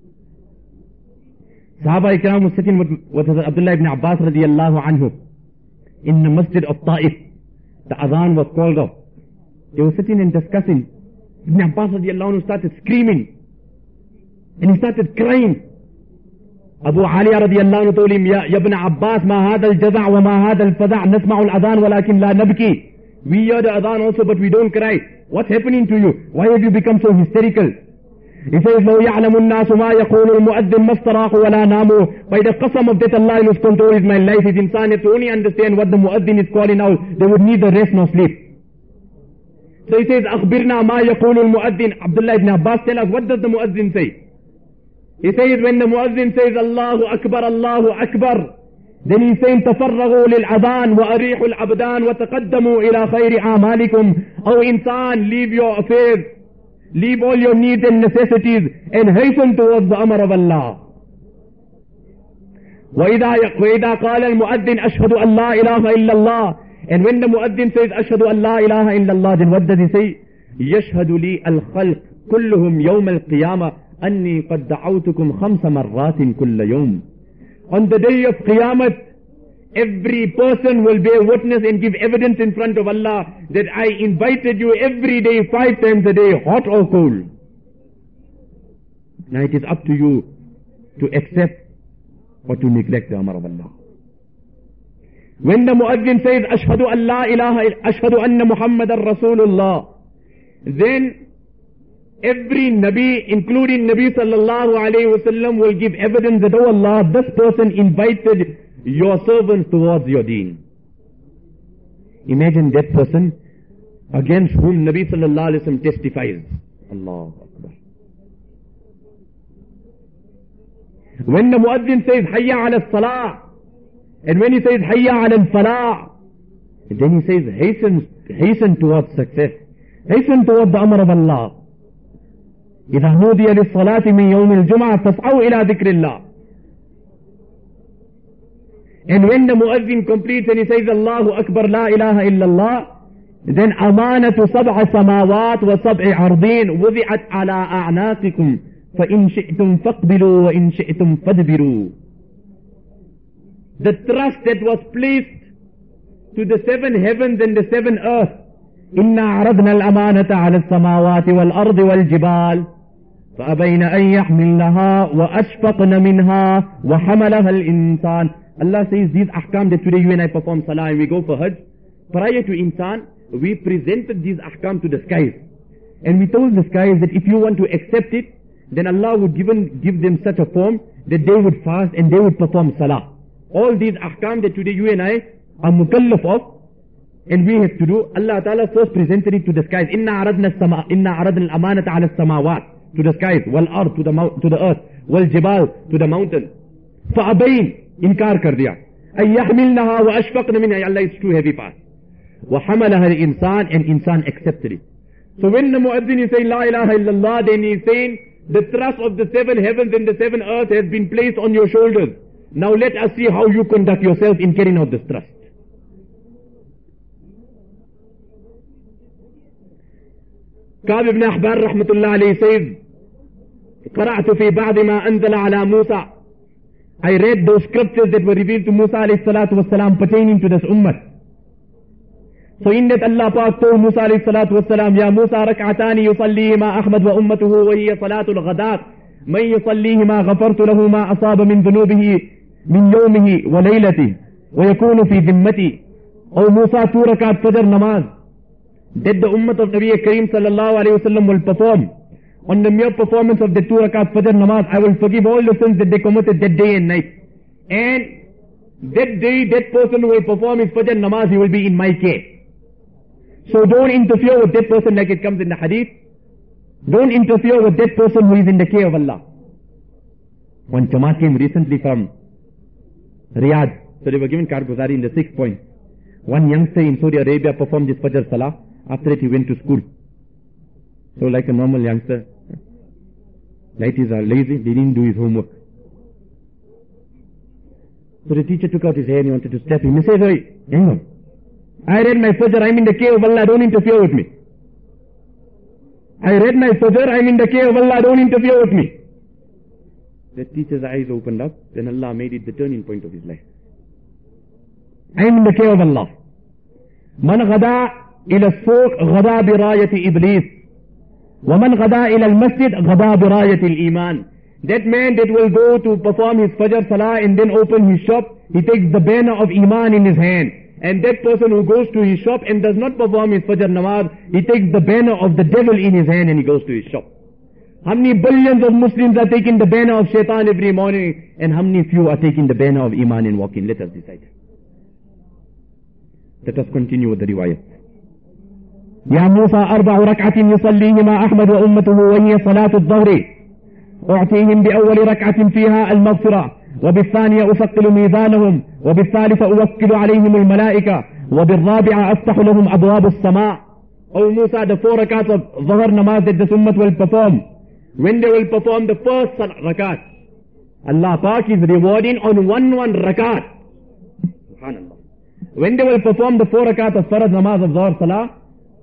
Sahaba Ikram was sitting with, with Abdullah ibn Abbas radiallahu anhu in the masjid of Ta'if. The adhan was called off. They were sitting and discussing. Ibn Abbas radiallahu anhu started screaming. And he started crying. Abu Aliya radiallahu anhu told him, Ya ibn Abbas, ma hadha al-jaza' wa ma hadha al-fada' nasma'u al-adhan walakin la nabki. We hear the adhan also, but we don't cry. What's happening to you? Why have you become so hysterical? He says, لو يعلم الناس ما يقول المؤذن ما استراحوا ولا ناموا. By the qasam of that Allah in whose control is my life, his insan have to only understand what the muaddin is calling out. They would neither rest nor sleep. So he says, أخبرنا ما يقول المؤذن. Abdullah ibn Abbas, tell us, what does the muaddin say? He says, when the muazzin says, Allahu Akbar, Allahu Akbar, then he's saying, تفرغوا للعذان وأريحوا العبدان وتقدموا إلى خير أعمالكم. O insan, leave your affairs, leave all your needs and necessities, and hasten towards the amr of Allah. وإذا وإذا قال المؤذن أشهد أن لا إله إلا الله. And when the muazzin says, أشهد أن لا إله إلا الله, then what does he say? يشهد لي الخلق كلهم يوم القيامة أني قد دعوتكم خمس مرات كل يوم. On the day of Qiyamah, every person will bear witness and give evidence in front of Allah that I invited you every day, five times a day, hot or cold. Now it is up to you to accept or to neglect the amr of Allah. When the muazzin says, Ashhadu an la ilaha, Ashhadu anna Muhammadan Rasulullah, then every Nabi, including Nabi sallallahu alayhi wa sallam, will give evidence that, oh Allah, this person invited your servants towards your deen. Imagine that person against whom Nabi sallallahu alayhi wa sallam testifies. Allahu Akbar. When the muazzin says, Hayya ala salah, and when he says, Hayya ala falah, then he says, hasten, hasten towards success. Hasten towards the amr of Allah. إذا نودي للصلاة من يوم الجمعة فاسعوا إلى ذكر الله. And when the muazzin completes and he says Allahu Akbar la ilaha illallah, then أمانة سبع سماوات وسبع أرضين وضعت على أعناقكم فإن شئتم فاقبلوا وإن شئتم فادبروا. The trust that was placed to the seven heavens and the seven earth. إنا عرضنا الأمانة على السماوات والأرض والجبال فأبين أن يحملنها وأشفقن منها وحملها الإنسان. Allah says these ahkam that today you and I perform salah and we go for hajj, prior to insan, we presented these ahkam to the skies. And we told the skies that if you want to accept it, then Allah would given, give them such a form that they would fast and they would perform salah. All these ahkam that today you and I are mukallaf of, and we have to do, Allah Ta'ala first presented it to the skies. Inna aradna sama, inna aradna al-amanata ala samawat, to the skies, wal ard, to the to the earth, wal jibal, to the mountain. Fa'abayn, inkar kar diya. Ay yahmilnaha wa ashfaqna minha, Allah is too heavy part. Wa hamalaha al-insan, and insan accepted it. So when the muazzin is saying la ilaha illallah, then he is saying the thrust of the seven heavens and the seven earths has been placed on your shoulders. Now let us see how you conduct yourself in carrying out this thrust. Ka'b ibn Ahbar rahmatullah alayhi says, قرأت في بعض ما أنزل على موسى. I read those scriptures that were revealed to Musa alayhi salatu wasalam pertaining to this ummah. So in that Allah Pak told Musa alayhi salatu wasalam, Ya Musa rak'atani yusallihima Ahmad wa ummatuhu wa hiya salatul ghadat. Man yusallihima ghafartu lahu ma asaba min dhunubihi min yawmihi wa laylatihi wa yakunu fi dhimmati. O Musa, two rakat fajr namaz that the ummah of Nabi Kareem sallallahu alayhi wasallam will perform. On the mere performance of the two rakat fajr namaz, I will forgive all the sins that they committed that day and night. And that day, that person who will perform his fajr namaz, he will be in my care. So don't interfere with that person like it comes in the hadith. Don't interfere with that person who is in the care of Allah. One Jamaat came recently from Riyadh. So they were given Karguzari in the sixth point. One youngster in Saudi Arabia performed his fajr salah. After that he went to school. So like a normal youngster, ladies are lazy, they didn't do his homework. So the teacher took out his hair and he wanted to slap him. He said, hey, hang on. I read my fajr, I'm in the care of Allah, don't interfere with me. I read my fajr, I'm in the care of Allah, don't interfere with me. The teacher's eyes opened up, then Allah made it the turning point of his life. I'm in the care of Allah. Man ghada ila as-suq ghada bi rayati iblis. وَمَنْ غَدَى إِلَى الْمَسْجِدِ غَدَى بِرَايَةِ الْإِيمَانِ. That man that will go to perform his fajr salah and then open his shop, he takes the banner of Iman in his hand. And that person who goes to his shop and does not perform his fajr namaz, he takes the banner of the devil in his hand and he goes to his shop. How many billions of Muslims are taking the banner of shaitan every morning, and how many few are taking the banner of Iman and walking? Let us decide. Let us continue with the riwayat. يا موسى أربع ركعة يصليهما أحمد وأمته وهي صلاة الظهر أعطيهم بأول ركعة فيها المغفرة وبالثانية أثقل ميزانهم وبالثالثة أوكل عليهم الملائكة وبالرابعة أفتح لهم أبواب السماء. O Musa, the four rakats of Dhuhr namaz that the Ummah will perform, when they will perform the first rakat, Allah Pak is rewarding on one one rakat. Subhanallah. When they will perform the four rakat of Farad namaz of Dhuhr salah,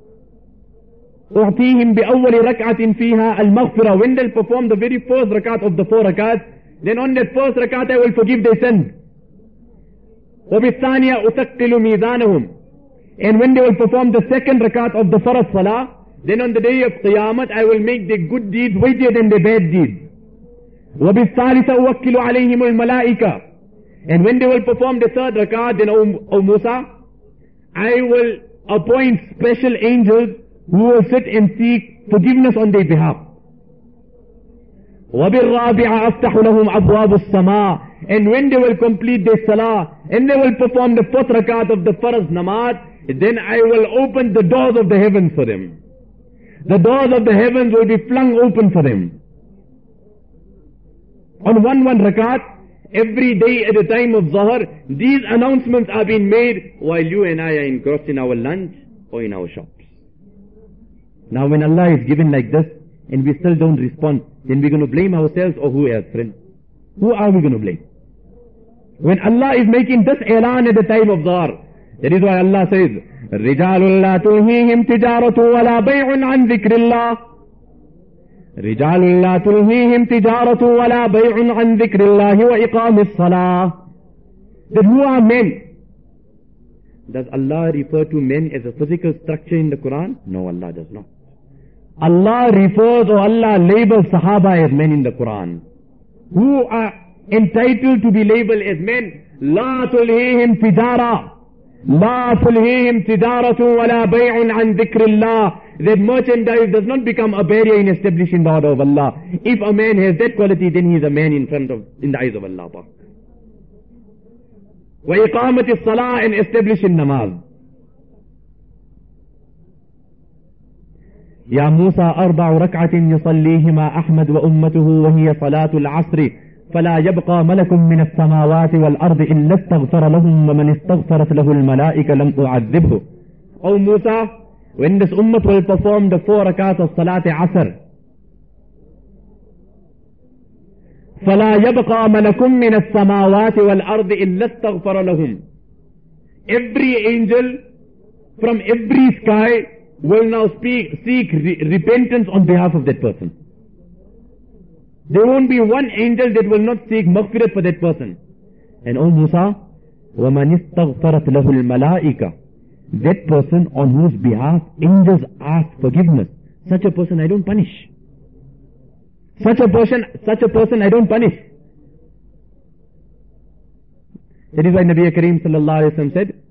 أعطيهم بأول ركعة فيها المغفرة. When they'll perform the very first rakat of the four rakats, then on that first rakat I will forgive their sins. وبالثانية أثقل ميزانهم. And when they will perform the second rakat of the Farad salah, then on the day of Qiyamah I will make their good deeds weightier than their bad deeds. وبالثالثة أوكل عليهم الملائكة. And when they will perform the third rakat, then O, o Musa, I will appoint special angels who will sit and seek forgiveness on their behalf. وَبِالرَّابِعَ أَفْتَحُ لَهُمْ أَبْوَابُ السَّمَاءِ. And when they will complete their salah, and they will perform the fourth rakat of the Farz namaz, then I will open the doors of the heavens for them. The doors of the heavens will be flung open for them. On one one rakat, every day at the time of Zuhr, these announcements are being made while you and I are engrossed in our lunch or in our shops. Now when Allah is given like this, and we still don't respond, then we're going to blame ourselves or who else, friend? Who are we going to blame? When Allah is making this elan at the time of Dhuhr, that is why Allah says, رِجَالٌ لَا تُلْهِيهِمْ تِجَارَةٌ وَلَا بَيْعٌ عَنْ ذِكْرِ اللَّهِ. رِجَالٌ لَا تُلْهِيهِمْ تِجَارَةٌ وَلَا بَيْعٌ عَنْ ذِكْرِ اللَّهِ وَإِقَامِ الصَّلَاةِ. That who are men? Does Allah refer to men as a physical structure in the Quran? No, Allah does not. Allah refers or Allah labels Sahaba as men in the Quran. Who are entitled to be labeled as men? لا تلهيهم تجارة لا تلهيهم تجارة ولا بيع عن ذكر الله. That merchandise does not become a barrier in establishing the order of Allah. If a man has that quality, then he is a man in front of, in the eyes of Allah. وإقامة الصلاة, and establishing namaz. يا موسى أربع ركعة يصليهما أحمد وأمته وهي صلاة العصر فلا يبقى ملك من السماوات والأرض إلا استغفر لهم ومن استغفرت له الملائكة لم أعذبه. O Musa, when this ummah will perform the four rakats of Salat Asr, فلا يبقى ملك من السماوات والأرض إلا استغفر لهم. Every angel from every sky will now speak, seek re repentance on behalf of that person. There won't be one angel that will not seek maghfirat for that person. And O Musa, وَمَنِ اسْتَغْفَرَتْ لَهُ الْمَلَائِكَةِ, that person on whose behalf angels ask forgiveness, such a person I don't punish. Such a person, such a person I don't punish. That is why Nabi Kareem sallallahu alayhi wa sallam said,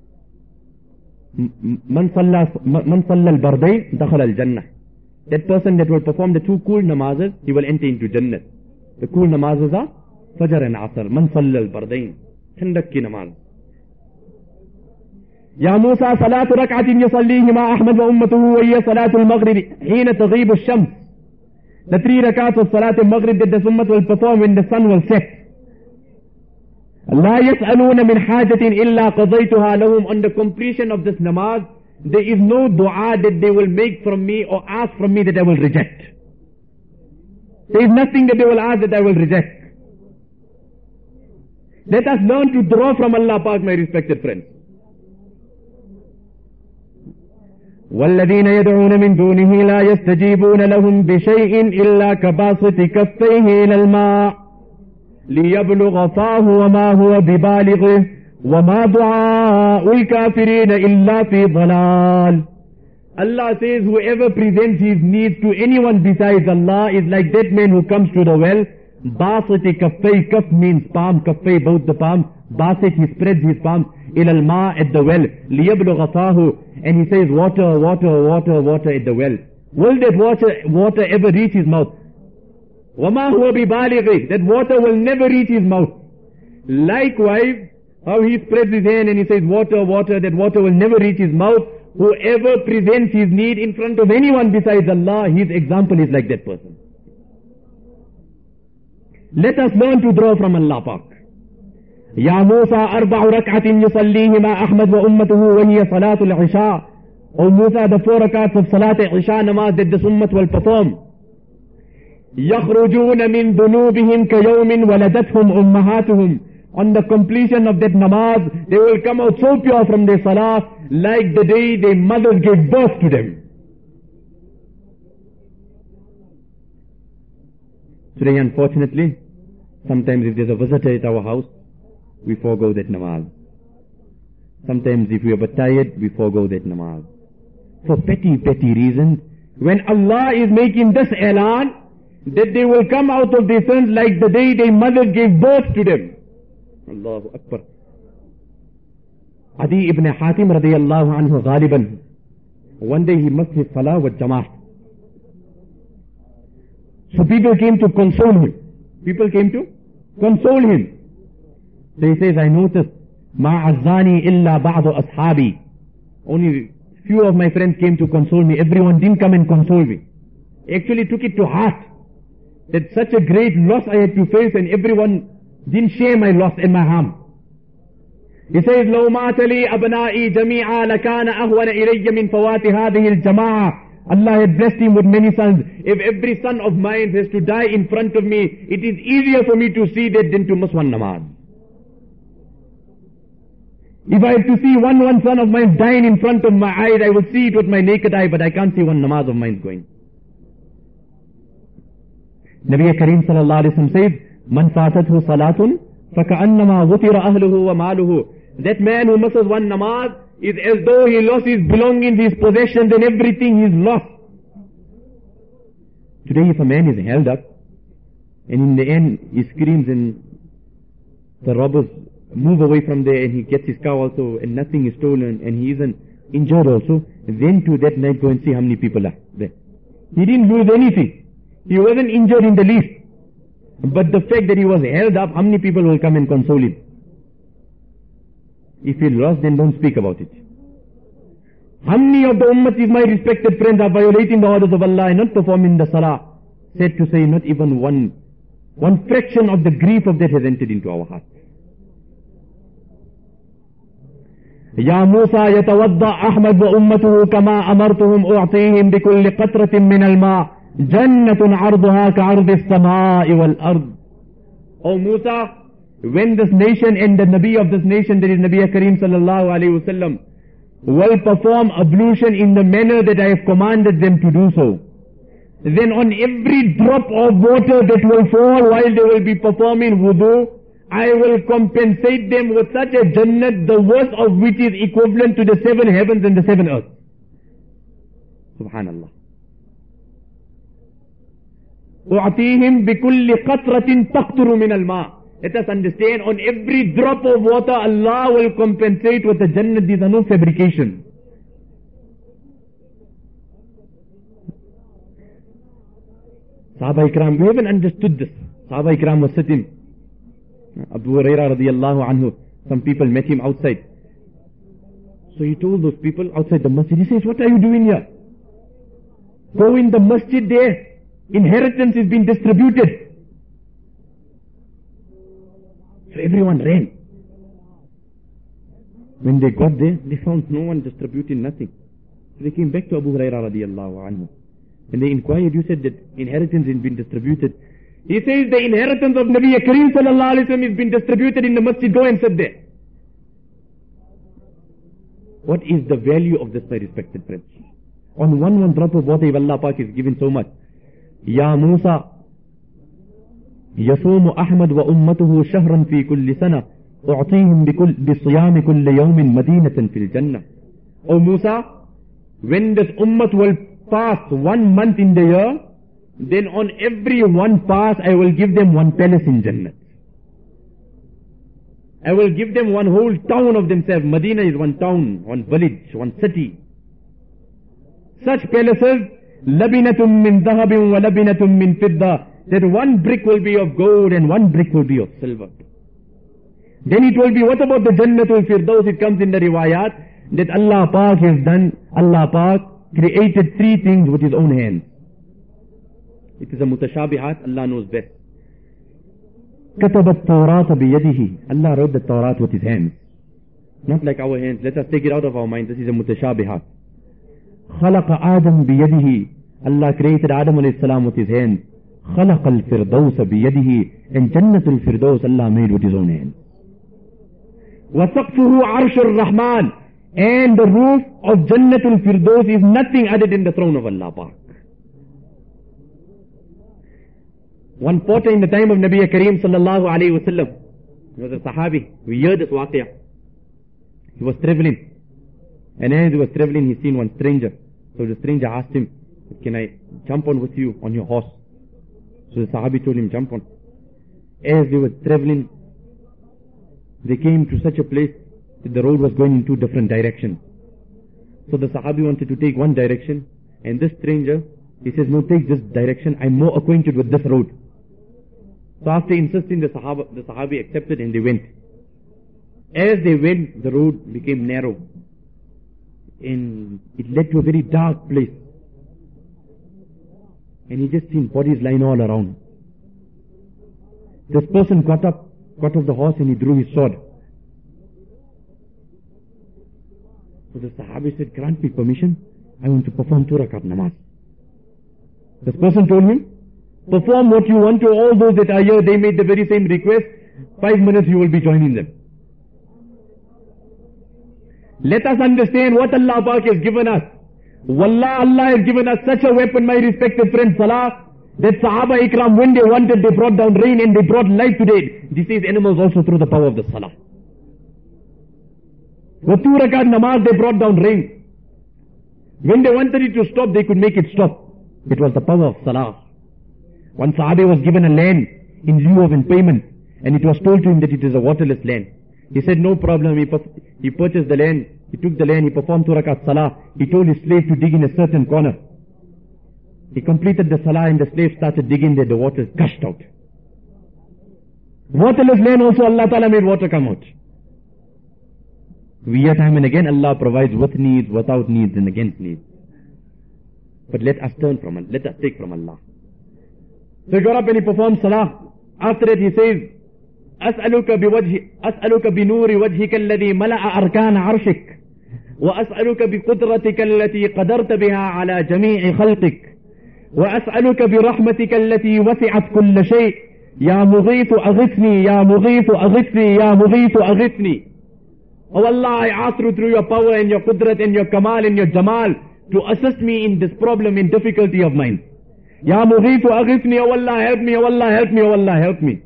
Man salla, man salla al-bardayn, dakhala al-jannah. That person that will perform the two cool namazes, he will enter into Jannah. The cool namazes are Fajr and Asr. Man salla al-bardayn. Thandak ki namaz. Ya Musa, salatu rak'atin yusallihima Ahmad wa ummatuhu wa hiya salatu al-maghrib hina taghibu al-shams. The three rakats of salat al-maghrib that the ummah will perform when the sun will set. لا يسألون من حاجة إلا قضيتها لهم. On the completion of this namaz, there is no dua that they will make from me or ask from me that I will reject. There is nothing that they will ask that I will reject. Let us learn to draw from Allah Pak, my respected friends. والذين يدعون من دونه لا يستجيبون لهم بشيء إلا كباسط كفيه إلى الماء ليبلغ فاه وما هو ببالغه وما دعاء الكافرين إلا في ضلال. Allah says whoever presents his needs to anyone besides Allah is like that man who comes to the well. Basati kaffay, kaf means palm, kaffay both the palm. Basit, he spreads his palm. Ilal ma, at the well. Liyablugha fahu, and he says water, water, water, water at the well. Will that water, water ever reach his mouth? وَمَا هُوَ بِبَالِغِهِ, that water will never reach his mouth. Likewise, how he spreads his hand and he says water, water, that water will never reach his mouth. Whoever presents his need in front of anyone besides Allah, his example is like that person. Let us learn to draw from Allah Pak. Ya Musa, arba'u rak'atin yusallihima Ahmad wa ummatuhu wa hiya salatul isha. O Musa, the four rak'ats of salat isha namaz that this ummah will perform. يخرجون من ذنوبهم كيوم ولدتهم أمهاتهم. On the completion of that namaz, they will come out so pure from their salah, like the day their mothers gave birth to them. Today, unfortunately, sometimes if there's a visitor at our house, we forego that namaz. Sometimes if we are tired, we forego that namaz. For petty, petty reasons, when Allah is making this elan, that they will come out of their sins like the day their mother gave birth to them. Allahu Akbar. Adi ibn Hatim radiyallahu anhu ghaliban. One day he missed his salah with Jamaat. So people came to console him. People came to console him. So he says, I noticed, Ma azzani illa ba'du ashabi. Only few of my friends came to console me. Everyone didn't come and console me. Actually took it to heart that such a great loss I had to face and everyone didn't share my loss and my harm. He says, لو مات لي أبنائي جميعا لكان أهون إلي من فوات هذه الجماعة. Allah had blessed him with many sons. If every son of mine has to die in front of me, it is easier for me to see that than to miss one namaz. If I have to see one one son of mine dying in front of my eyes, I will see it with my naked eye, but I can't see one namaz of mine going. Nabi Kareem sallallahu alayhi wa sallam says, Man fatathu salatun, فَكَأَنَّمَا غُتِرَ أَهْلُهُ وَمَالُهُ. That man who misses one namaz is as though he lost his belongings, his possessions and everything he's lost. Today if a man is held up, and in the end he screams and the robbers move away from there and he gets his car also and nothing is stolen and he isn't injured also, then to that night go and see how many people are there. He didn't lose anything. He wasn't injured in the least. But the fact that he was held up, how many people will come and console him? If he lost, then don't speak about it. How many of the ummat, my respected friends, are violating the orders of Allah and not performing the salah? Said to say, not even one, one fraction of the grief of that has entered into our heart. يا موسى يتوضأ أحمد وأمته كما أمرتهم أعطيهم بكل قطرة من الماء جنة عرضها كعرض السماء والأرض. O Musa, when this nation and the Nabi of this nation, that is Nabi Kareem sallallahu alayhi wa sallam, will perform ablution in the manner that I have commanded them to do so, then on every drop of water that will fall while they will be performing wudu, I will compensate them with such a Jannat, the worth of which is equivalent to the seven heavens and the seven earths. Subhanallah. أُعْطِيهِمْ بِكُلِّ قَطْرَةٍ تَقْطُرُ مِنَ الْمَاءِ. Let us understand, on every drop of water, Allah will compensate with the Jannat. These are no fabrication. Sahaba Ikram, we haven't understood this. Sahaba Ikram was sitting. Abu Hurairah radiallahu anhu, some people met him outside. So he told those people outside the masjid, he says, what are you doing here? Go in the masjid there. Inheritance is being distributed. So everyone ran. When they got there, they found no one distributing nothing. So they came back to Abu Hurairah radiallahu anhu. And they inquired, you said that inheritance has been distributed. He says the inheritance of Nabi Kareem sallallahu alayhi wa sallam has been distributed in the masjid. Go and sit there. What is the value of this, my respected friends? On one one drop of water, if Allah Pak is given so much. Ya Musa, يصوم أحمد وأمته شهرا في كل سنة أعطيهم بكل بصيام كل يوم مدينة في الجنة. O Musa, when this ummah will fast one month in the year, then on every one fast I will give them one palace in Jannah. I will give them one whole town of themselves. Medina is one town, one village, one city. Such palaces, لَبِنَةٌ مِّن ذَهَبٍ وَلَبِنَةٌ مِّن فِضَّةٍ, that one brick will be of gold and one brick will be of silver. Then it will be, what about the Jannatul Firdaus? It comes in the riwayat that Allah Pak has done, Allah Pak created three things with His own hands. It is a mutashabihat, Allah knows best. كتب التوراة بيده. Allah wrote the Torah with His hands. Not like our hands. Let us take it out of our mind. This is a mutashabihat. خلق آدم بيده. Allah created Adam alayhi salam with His hands. خلق الفردوس بيده. And Jannatul Firdaus Allah made with His own hands. وسقفه عرش الرحمن. And the roof of Jannatul Firdaus is nothing other than the throne of Allah Pak. One porter in the time of Nabi Kareem sallallahu alayhi wa sallam, he was a Sahabi. We hear this waqiyah. He was traveling. And as he was traveling, he seen one stranger. So the stranger asked him, can I jump on with you on your horse? So the Sahabi told him, jump on. As they were traveling, they came to such a place that the road was going in two different directions. So the Sahabi wanted to take one direction, and this stranger, he says, no, take this direction. I'm more acquainted with this road. So after insisting, the Sahaba, the Sahabi accepted and they went. As they went, the road became narrow. And it led to a very dark place. And he just seen bodies lying all around. This person got up, got off the horse and he drew his sword. So the Sahabi said, grant me permission. I want to perform two rakat namaz. This person told him, perform what you want to. All those that are here, they made the very same request. Five minutes you will be joining them. Let us understand what Allah Pak has given us. Wallah, Allah has given us such a weapon, my respected friends, Salah, that Sahaba Ikram, when they wanted, they brought down rain and they brought life today. This is animals also through the power of the Salah. With two rakat namaz, they brought down rain. When they wanted it to stop, they could make it stop. It was the power of Salah. One Sahabi was given a land in lieu of in payment, and it was told to him that it is a waterless land. He said, no problem. He, he purchased the land. He took the land. He performed two rakat salah. He told his slave to dig in a certain corner. He completed the salah and the slave started digging there. The waters gushed out. Waterless land also, Allah Ta'ala made water come out. We hear time and again Allah provides with needs, without needs and against needs. But let us turn from Allah. Let us take from Allah. So he got up and he performed salah. After that he says, أسألك بوجه أسألك بنور وجهك الذي ملأ أركان عرشك وأسألك بقدرتك التي قدرت بها على جميع خلقك وأسألك برحمتك التي وسعت كل شيء يا مغيث أغثني يا مغيث أغثني يا مغيث أغثني. Oh Allah, I ask you through your power and your qudrat and your kamal and your jamal to assist me in this problem and difficulty of mine. Ya Mughitu aghithni, O Allah help me, O Allah help me, O Allah help me.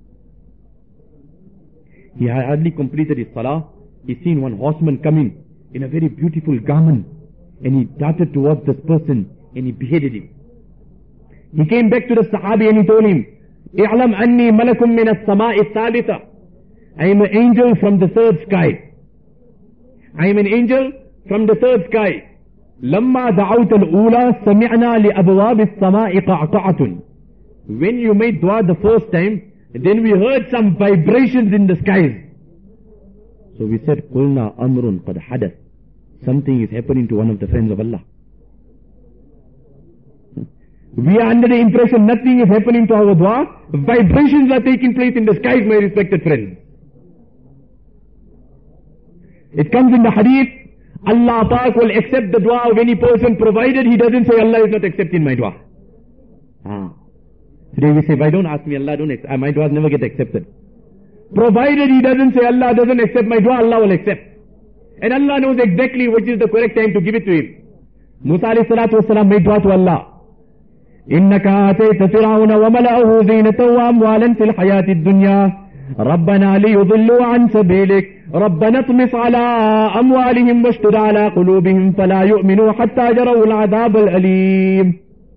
He had hardly completed his salah. He seen one horseman coming in a very beautiful garment, and he darted towards this person and he beheaded him. He came back to the Sahabi and he told him, "I'lam anni malakum min as-sama'i thalitha." I am an angel from the third sky. I am an angel from the third sky. Lamma da'awt al-ula sami'na li abwab as-sama'i qa'qa'atun. When you made dua the first time, then we heard some vibrations in the skies. So we said, "Qulna amrun qad hadath." Something is happening to one of the friends of Allah. We are under the impression nothing is happening to our dua. Vibrations are taking place in the skies, my respected friends. It comes in the hadith, Allah Ta'ala will accept the dua of any person provided he doesn't say Allah is not accepting my dua. Ah. Today we say, why don't ask me, Allah don't accept, my duas never get accepted. Provided he doesn't say Allah doesn't accept my dua, Allah will accept. And Allah knows exactly which is the correct time to give it to him. Musa alayhi salatu wasalam made dua to Allah. إنك آتيت فرعون وملأه زينة وأموالا في الحياة الدنيا ربنا ليضلوا عن سبيلك ربنا اطمس على أموالهم واشتد على قلوبهم فلا يؤمنوا حتى يروا العذاب الأليم.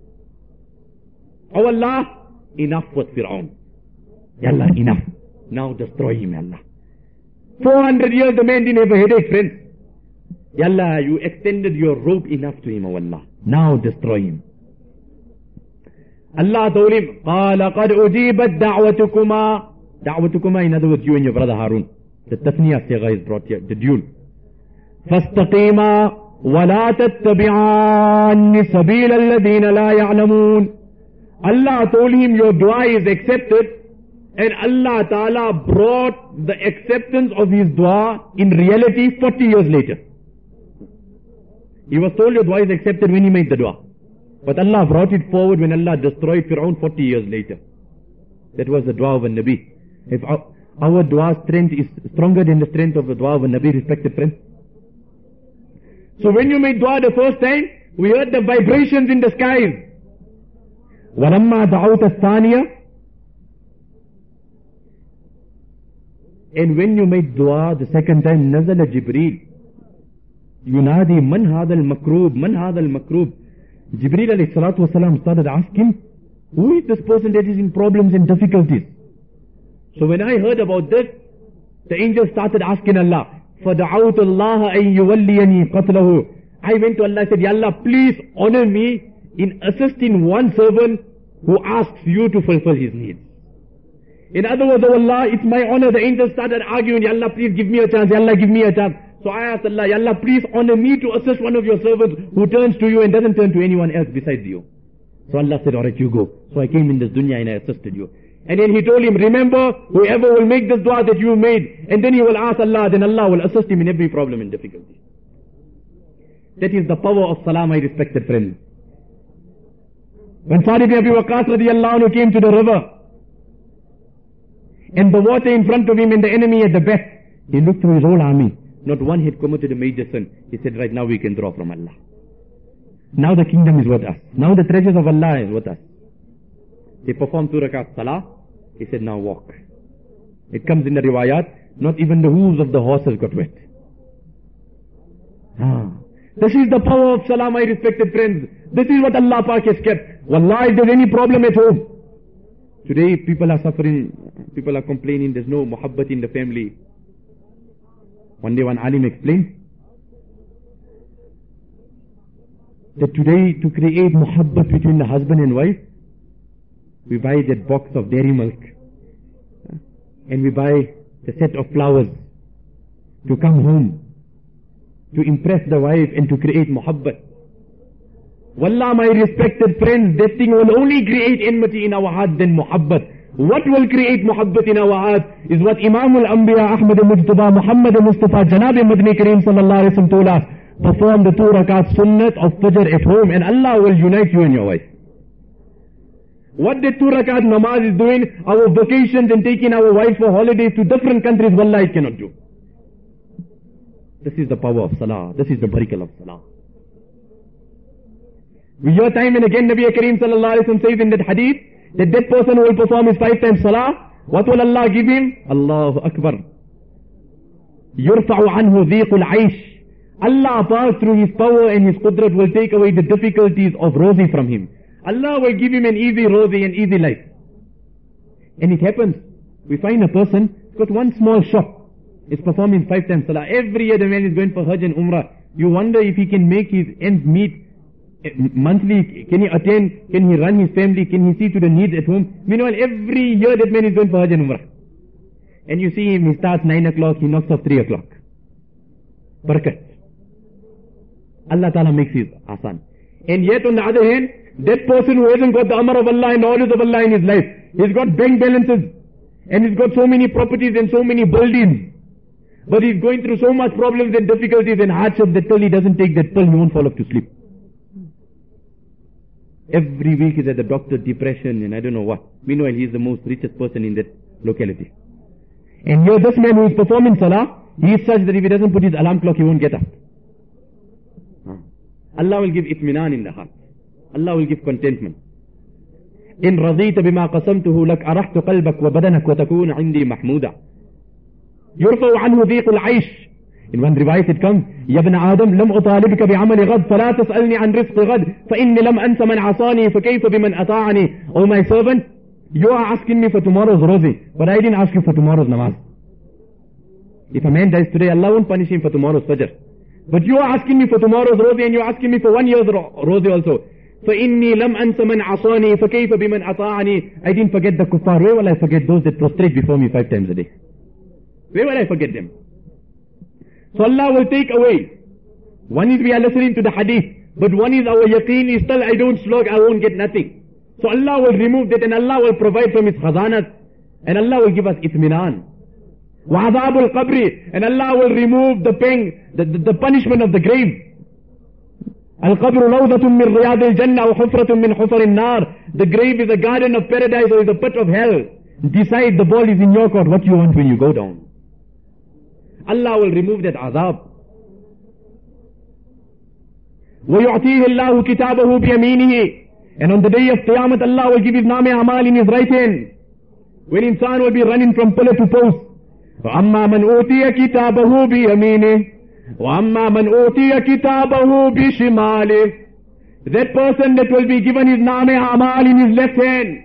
Oh Allah, enough with Fir'aun. Ya Allah, enough. Now destroy him, Ya Allah. four hundred years the man didn't have a headache, friends. Ya Allah, you extended your rope enough to him, O Allah. Now destroy him. Allah told him, قَالَ قَدْ أُجِيبَتْ دَعْوَتُكُمَا. Da'watukuma, in other words, you and your brother Harun. The Tafniya Sigha is brought here, the dual. فَاسْتَقِيمَا وَلَا تَتَّبِعَانِّ سَبِيلَ الَّذِينَ لَا يَعْلَمُونَ. Allah told him, your dua is accepted, and Allah Ta'ala brought the acceptance of his dua in reality forty years later. He was told your dua is accepted when he made the dua. But Allah brought it forward when Allah destroyed Fir'aun forty years later. That was the dua of a Nabi. If our, our dua strength is stronger than the strength of the dua of a Nabi, respected friends. So when you made dua the first time, we heard the vibrations in the skies. وَلَمَّا دَعَوْتَ الثَّانِيَةِ. And when you made dua the second time, نَزَلَ جِبْرِيل يُنَادِي مَنْ هَذَا الْمَكْرُوب مَنْ هَذَا الْمَكْرُوب. Jibreel alayhi salatu wasalam started asking, who is this person that is in problems and difficulties? So when I heard about this, the angel started asking Allah, فَدَعَوْتُ اللَّهَ أَن يُوَلِّيَنِي قَتْلَهُ. I went to Allah and said, Ya Allah, please honor me in assisting one servant who asks you to fulfill his needs. In other words, oh Allah, it's my honor. The angel started arguing, Ya Allah, please give me a chance. Ya Allah, give me a chance. So I asked Allah, Ya Allah, please honor me to assist one of your servants who turns to you and doesn't turn to anyone else besides you. So Allah said, alright, you go. So I came in this dunya and I assisted you. And then he told him, remember, whoever will make this dua that you made, and then he will ask Allah, then Allah will assist him in every problem and difficulty. That is the power of salah, my respected friends. When Sa'd ibn Abi Waqqas radiallahu anhu came to the river, and the water in front of him and the enemy at the back, he looked through his whole army. Not one had committed a major sin. He said, right now we can draw from Allah. Now the kingdom is with us. Now the treasures of Allah is with us. They performed two rakat salah. He said, now walk. It comes in the riwayat, not even the hooves of the horses got wet. Ah. This is the power of salah, my respected friends. This is what Allah Pak has kept. Wallahi, if there's any problem at home. Today people are suffering, people are complaining there's no muhabbat in the family. One day one alim explained that today to create muhabbat between the husband and wife, we buy that box of dairy milk and we buy the set of flowers to come home to impress the wife and to create muhabbat. Wallah, my respected friends, that thing will only create enmity in our heart than muhabbat. What will create muhabbat in our heart is what Imam al-Anbiya Ahmad al-Mujtaba Muhammad al-Mustafa Janab al-Madni Kareem sallallahu alayhi wa sallam told us, perform the two rakat sunnat of Fajr at home and Allah will unite you and your wife. What the two rakat namaz is doing, our vacations and taking our wife for holidays to different countries, wallah, it cannot do. This is the power of salah. This is the barakah of salah. We hear time and again Nabi Kareem sallallahu alayhi wa sallam says in that hadith that that person who will perform his five times salah, what will Allah give him? Allahu Akbar. يُرْفَعُ عَنْهُ ذِيقُ الْعَيْشِ. Allah Pak through His power and His qudrat will take away the difficulties of rosy from him. Allah will give him an easy rosy and easy life. And it happens. We find a person got one small shop, is performing five times salah. Every year the man is going for Hajj and Umrah. You wonder if he can make his ends meet monthly. Can he attain? Can he run his family? Can he see to the needs at home? Meanwhile, every year that man is going for Hajj and Umrah. And you see him, he starts nine o'clock, he knocks off three o'clock. Barakat. Allah Ta'ala makes his asan. And yet on the other hand, that person who hasn't got the amr of Allah and knowledge of Allah in his life, he's got bank balances, and he's got so many properties and so many buildings, but he's going through so much problems and difficulties and hardships that till he doesn't take that pill, he won't fall off to sleep. Every week he's at the doctor, depression and I don't know what. Meanwhile, he's the most richest person in that locality. And here this man who is performing salah, he is such that if he doesn't put his alarm clock, he won't get up. Allah will give itminan in the heart. Allah will give contentment. In radita bima qasamtuhu lak arahtu qalbak wa badanak wa takuna indi mahmuda. Yurfa'u anhu dhiqul aish. In one riwayat it comes, Ya ibn Adam, lam utalibka bi'amali ghad, fala tas'alni an rizqi ghad, fa inni lam ansa man asani, fa kayfa biman ata'ani. O my servant, you are asking me for tomorrow's rosy, but I didn't ask you for tomorrow's namaz. If a man dies today, Allah won't punish him for tomorrow's fajr. But you are asking me for tomorrow's rosy and you are asking me for one year's ro- rosy also. فَإِنِّي لَمْ أَنْسَ مَنْ عَصَانِي فَكَيْفَ بِمَنْ أَطَاعَنِي. I didn't forget the kuffar. Where will I forget those that prostrate before me five times a day? Where will I forget them? So Allah will take away. One is we are listening to the hadith, but one is our yaqeen is still I don't slog, I won't get nothing. So Allah will remove that and Allah will provide from His khazanat and Allah will give us itminan. وَعَذَابُ الْقَبْرِ. And Allah will remove the pain, the, the, the punishment of the grave. الْقَبْرُ رَوْضَةٌ مِّن رِيَاضِ الْجَنَّةِ وَحُفْرَةٌ مِّن حُفَرِ النَّارِ. The grave is a garden of paradise or is a pit of hell. Decide, the ball is in your court, what you want when you go down. Allah will remove that azab. وَيُعْتِيهِ اللَّهُ كِتَابَهُ بِيَمِينِهِ. And on the day of Qiyamah, Allah will give his name amal in his right hand. When insan will be running from pillar to post. وَأَمَّا مَنْ أُوتِيَ كِتَابَهُ بِيَمِينِهِ وَأَمَّا مَنْ أُوتِيَ كِتَابَهُ بِشِمَالِهِ. That person that will be given his name amal in his left hand.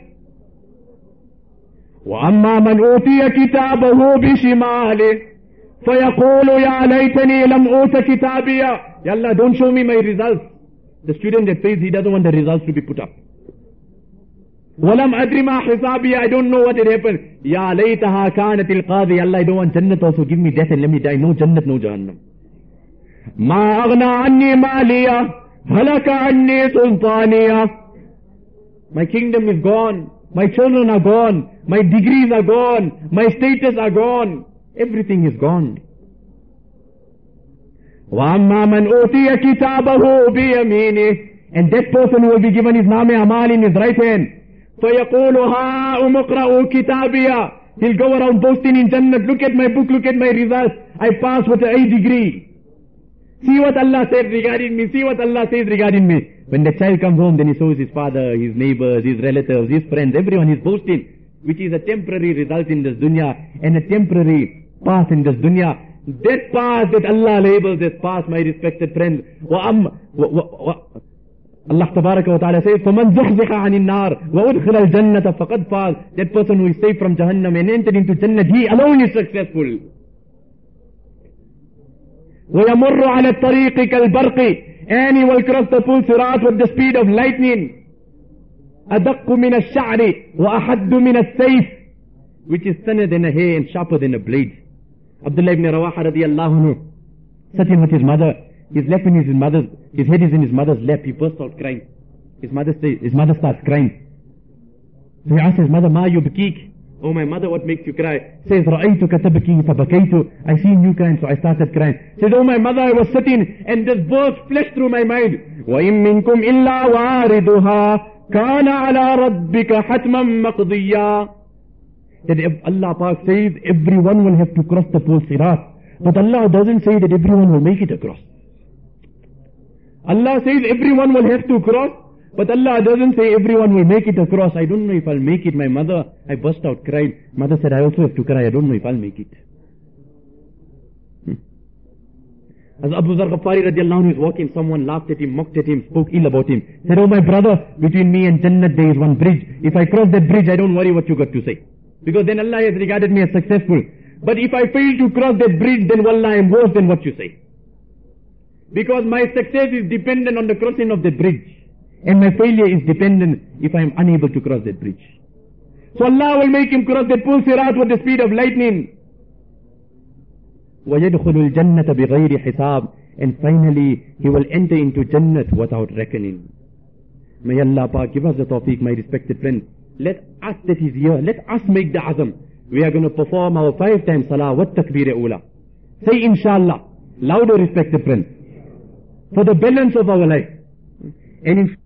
وَأَمَّا مَنْ أُوتِيَ كِتَابَهُ بِشِمَالِهِ فَيَقُولُ يَا لَيْتَنِي لَمْ أُوتَ كِتَابِيَ. Ya Allah, don't show me my results. The student that says he doesn't want the results to be put up. وَلَمْ أَدْرِ مَا حِسَابِيَ. I don't know what had happened. يَا لَيْتَهَا كَانَتِ الْقَاضِيَ. Allah, I don't want Jannat also. Give me death and let me die. No Jannat, no Jahannam. مَا أَغْنَى عَنِّي مَالِيَ هَلَكَ عَنِّي سُلْطَانِيَ. My kingdom is gone. My children are gone. My degrees are gone. My status are gone. Everything is gone. وَأَمَّا مَنْ أُوتِيَ كِتَابَهُ بِيَمِينِهِ. And that person who will be given his name amal in his right hand. فَيَقُولُ هَاؤُمُ اقْرَءُوا كِتَابِيَ. He'll go around boasting in Jannat. Look at my book, look at my results. I passed with an A degree. See what Allah said regarding me. See what Allah says regarding me. When the child comes home, then he shows his father, his neighbors, his relatives, his friends, everyone is boasting. Which is a temporary result in this dunya and a temporary path in this dunya. That path that Allah labels as path, my respected friends. وَأَمْ Allah Tabaraka wa Ta'ala says, فَمَنْ زُحْزِحَ عَنِ النَّارِ وَأُدْخِلَ الْجَنَّةَ فَقَدْ فَازَ. That person who is saved from Jahannam and entered into Jannah, he alone is successful. وَيَمُرُّ عَلَى الطَّرِيقِ كَالْبَرْقِ. And he will cross the full sirat with the speed of lightning. أَدَقُّ مِنَ الشَّعْرِ وَأَحَدُّ مِنَ السَّيْفِ. Which is thinner than a hair and sharper than a blade. Abdullah ibn Rawaha radiyallahu anhu, sitting with his mother, his lap in his mother's, his head is in his mother's lap, he bursts out crying. His mother says, his mother starts crying. So he asks his mother, Ma yubkik? Oh my mother, what makes you cry? Says, Ra'aytuka tabki fabakaytu. I seen you crying, so I started crying. Says, oh my mother, I was sitting and this verse flashed through my mind. وَإِن مِّنكُمْ إِلَّا وَارِدُهَا كَانَ عَلَى رَبِّكَ حَتْمًا مَقْضِيًّا. That Allah Pak says everyone will have to cross the full sirat. But Allah doesn't say that everyone will make it across. Allah says everyone will have to cross, But Allah doesn't say everyone will make it across. I don't know if I'll make it. My mother, I burst out crying. Mother said, I also have to cry. I don't know if I'll make it. Hmm. As Abu Zar Ghaffari radiallahu anhu is walking, someone laughed at him, mocked at him, spoke ill about him. Said, oh my brother, between me and Jannat there is one bridge. If I cross that bridge, I don't worry what you got to say. Because then Allah has regarded me as successful. But if I fail to cross that bridge, then wallah, I am worse than what you say. Because my success is dependent on the crossing of the bridge. And my failure is dependent if I am unable to cross that bridge. So Allah will make him cross that full sirat with the speed of lightning. وَيَدْخُلُ الْجَنَّةَ بِغَيْرِ حِسَابٍ. And finally, he will enter into Jannat without reckoning. May Allah Pak give us the tawfiq, my respected friends. Let us that is here, let us make the azam. We are going to perform our five times salah with takbir ula. Say inshallah, louder respected friends. For the balance of our life. And in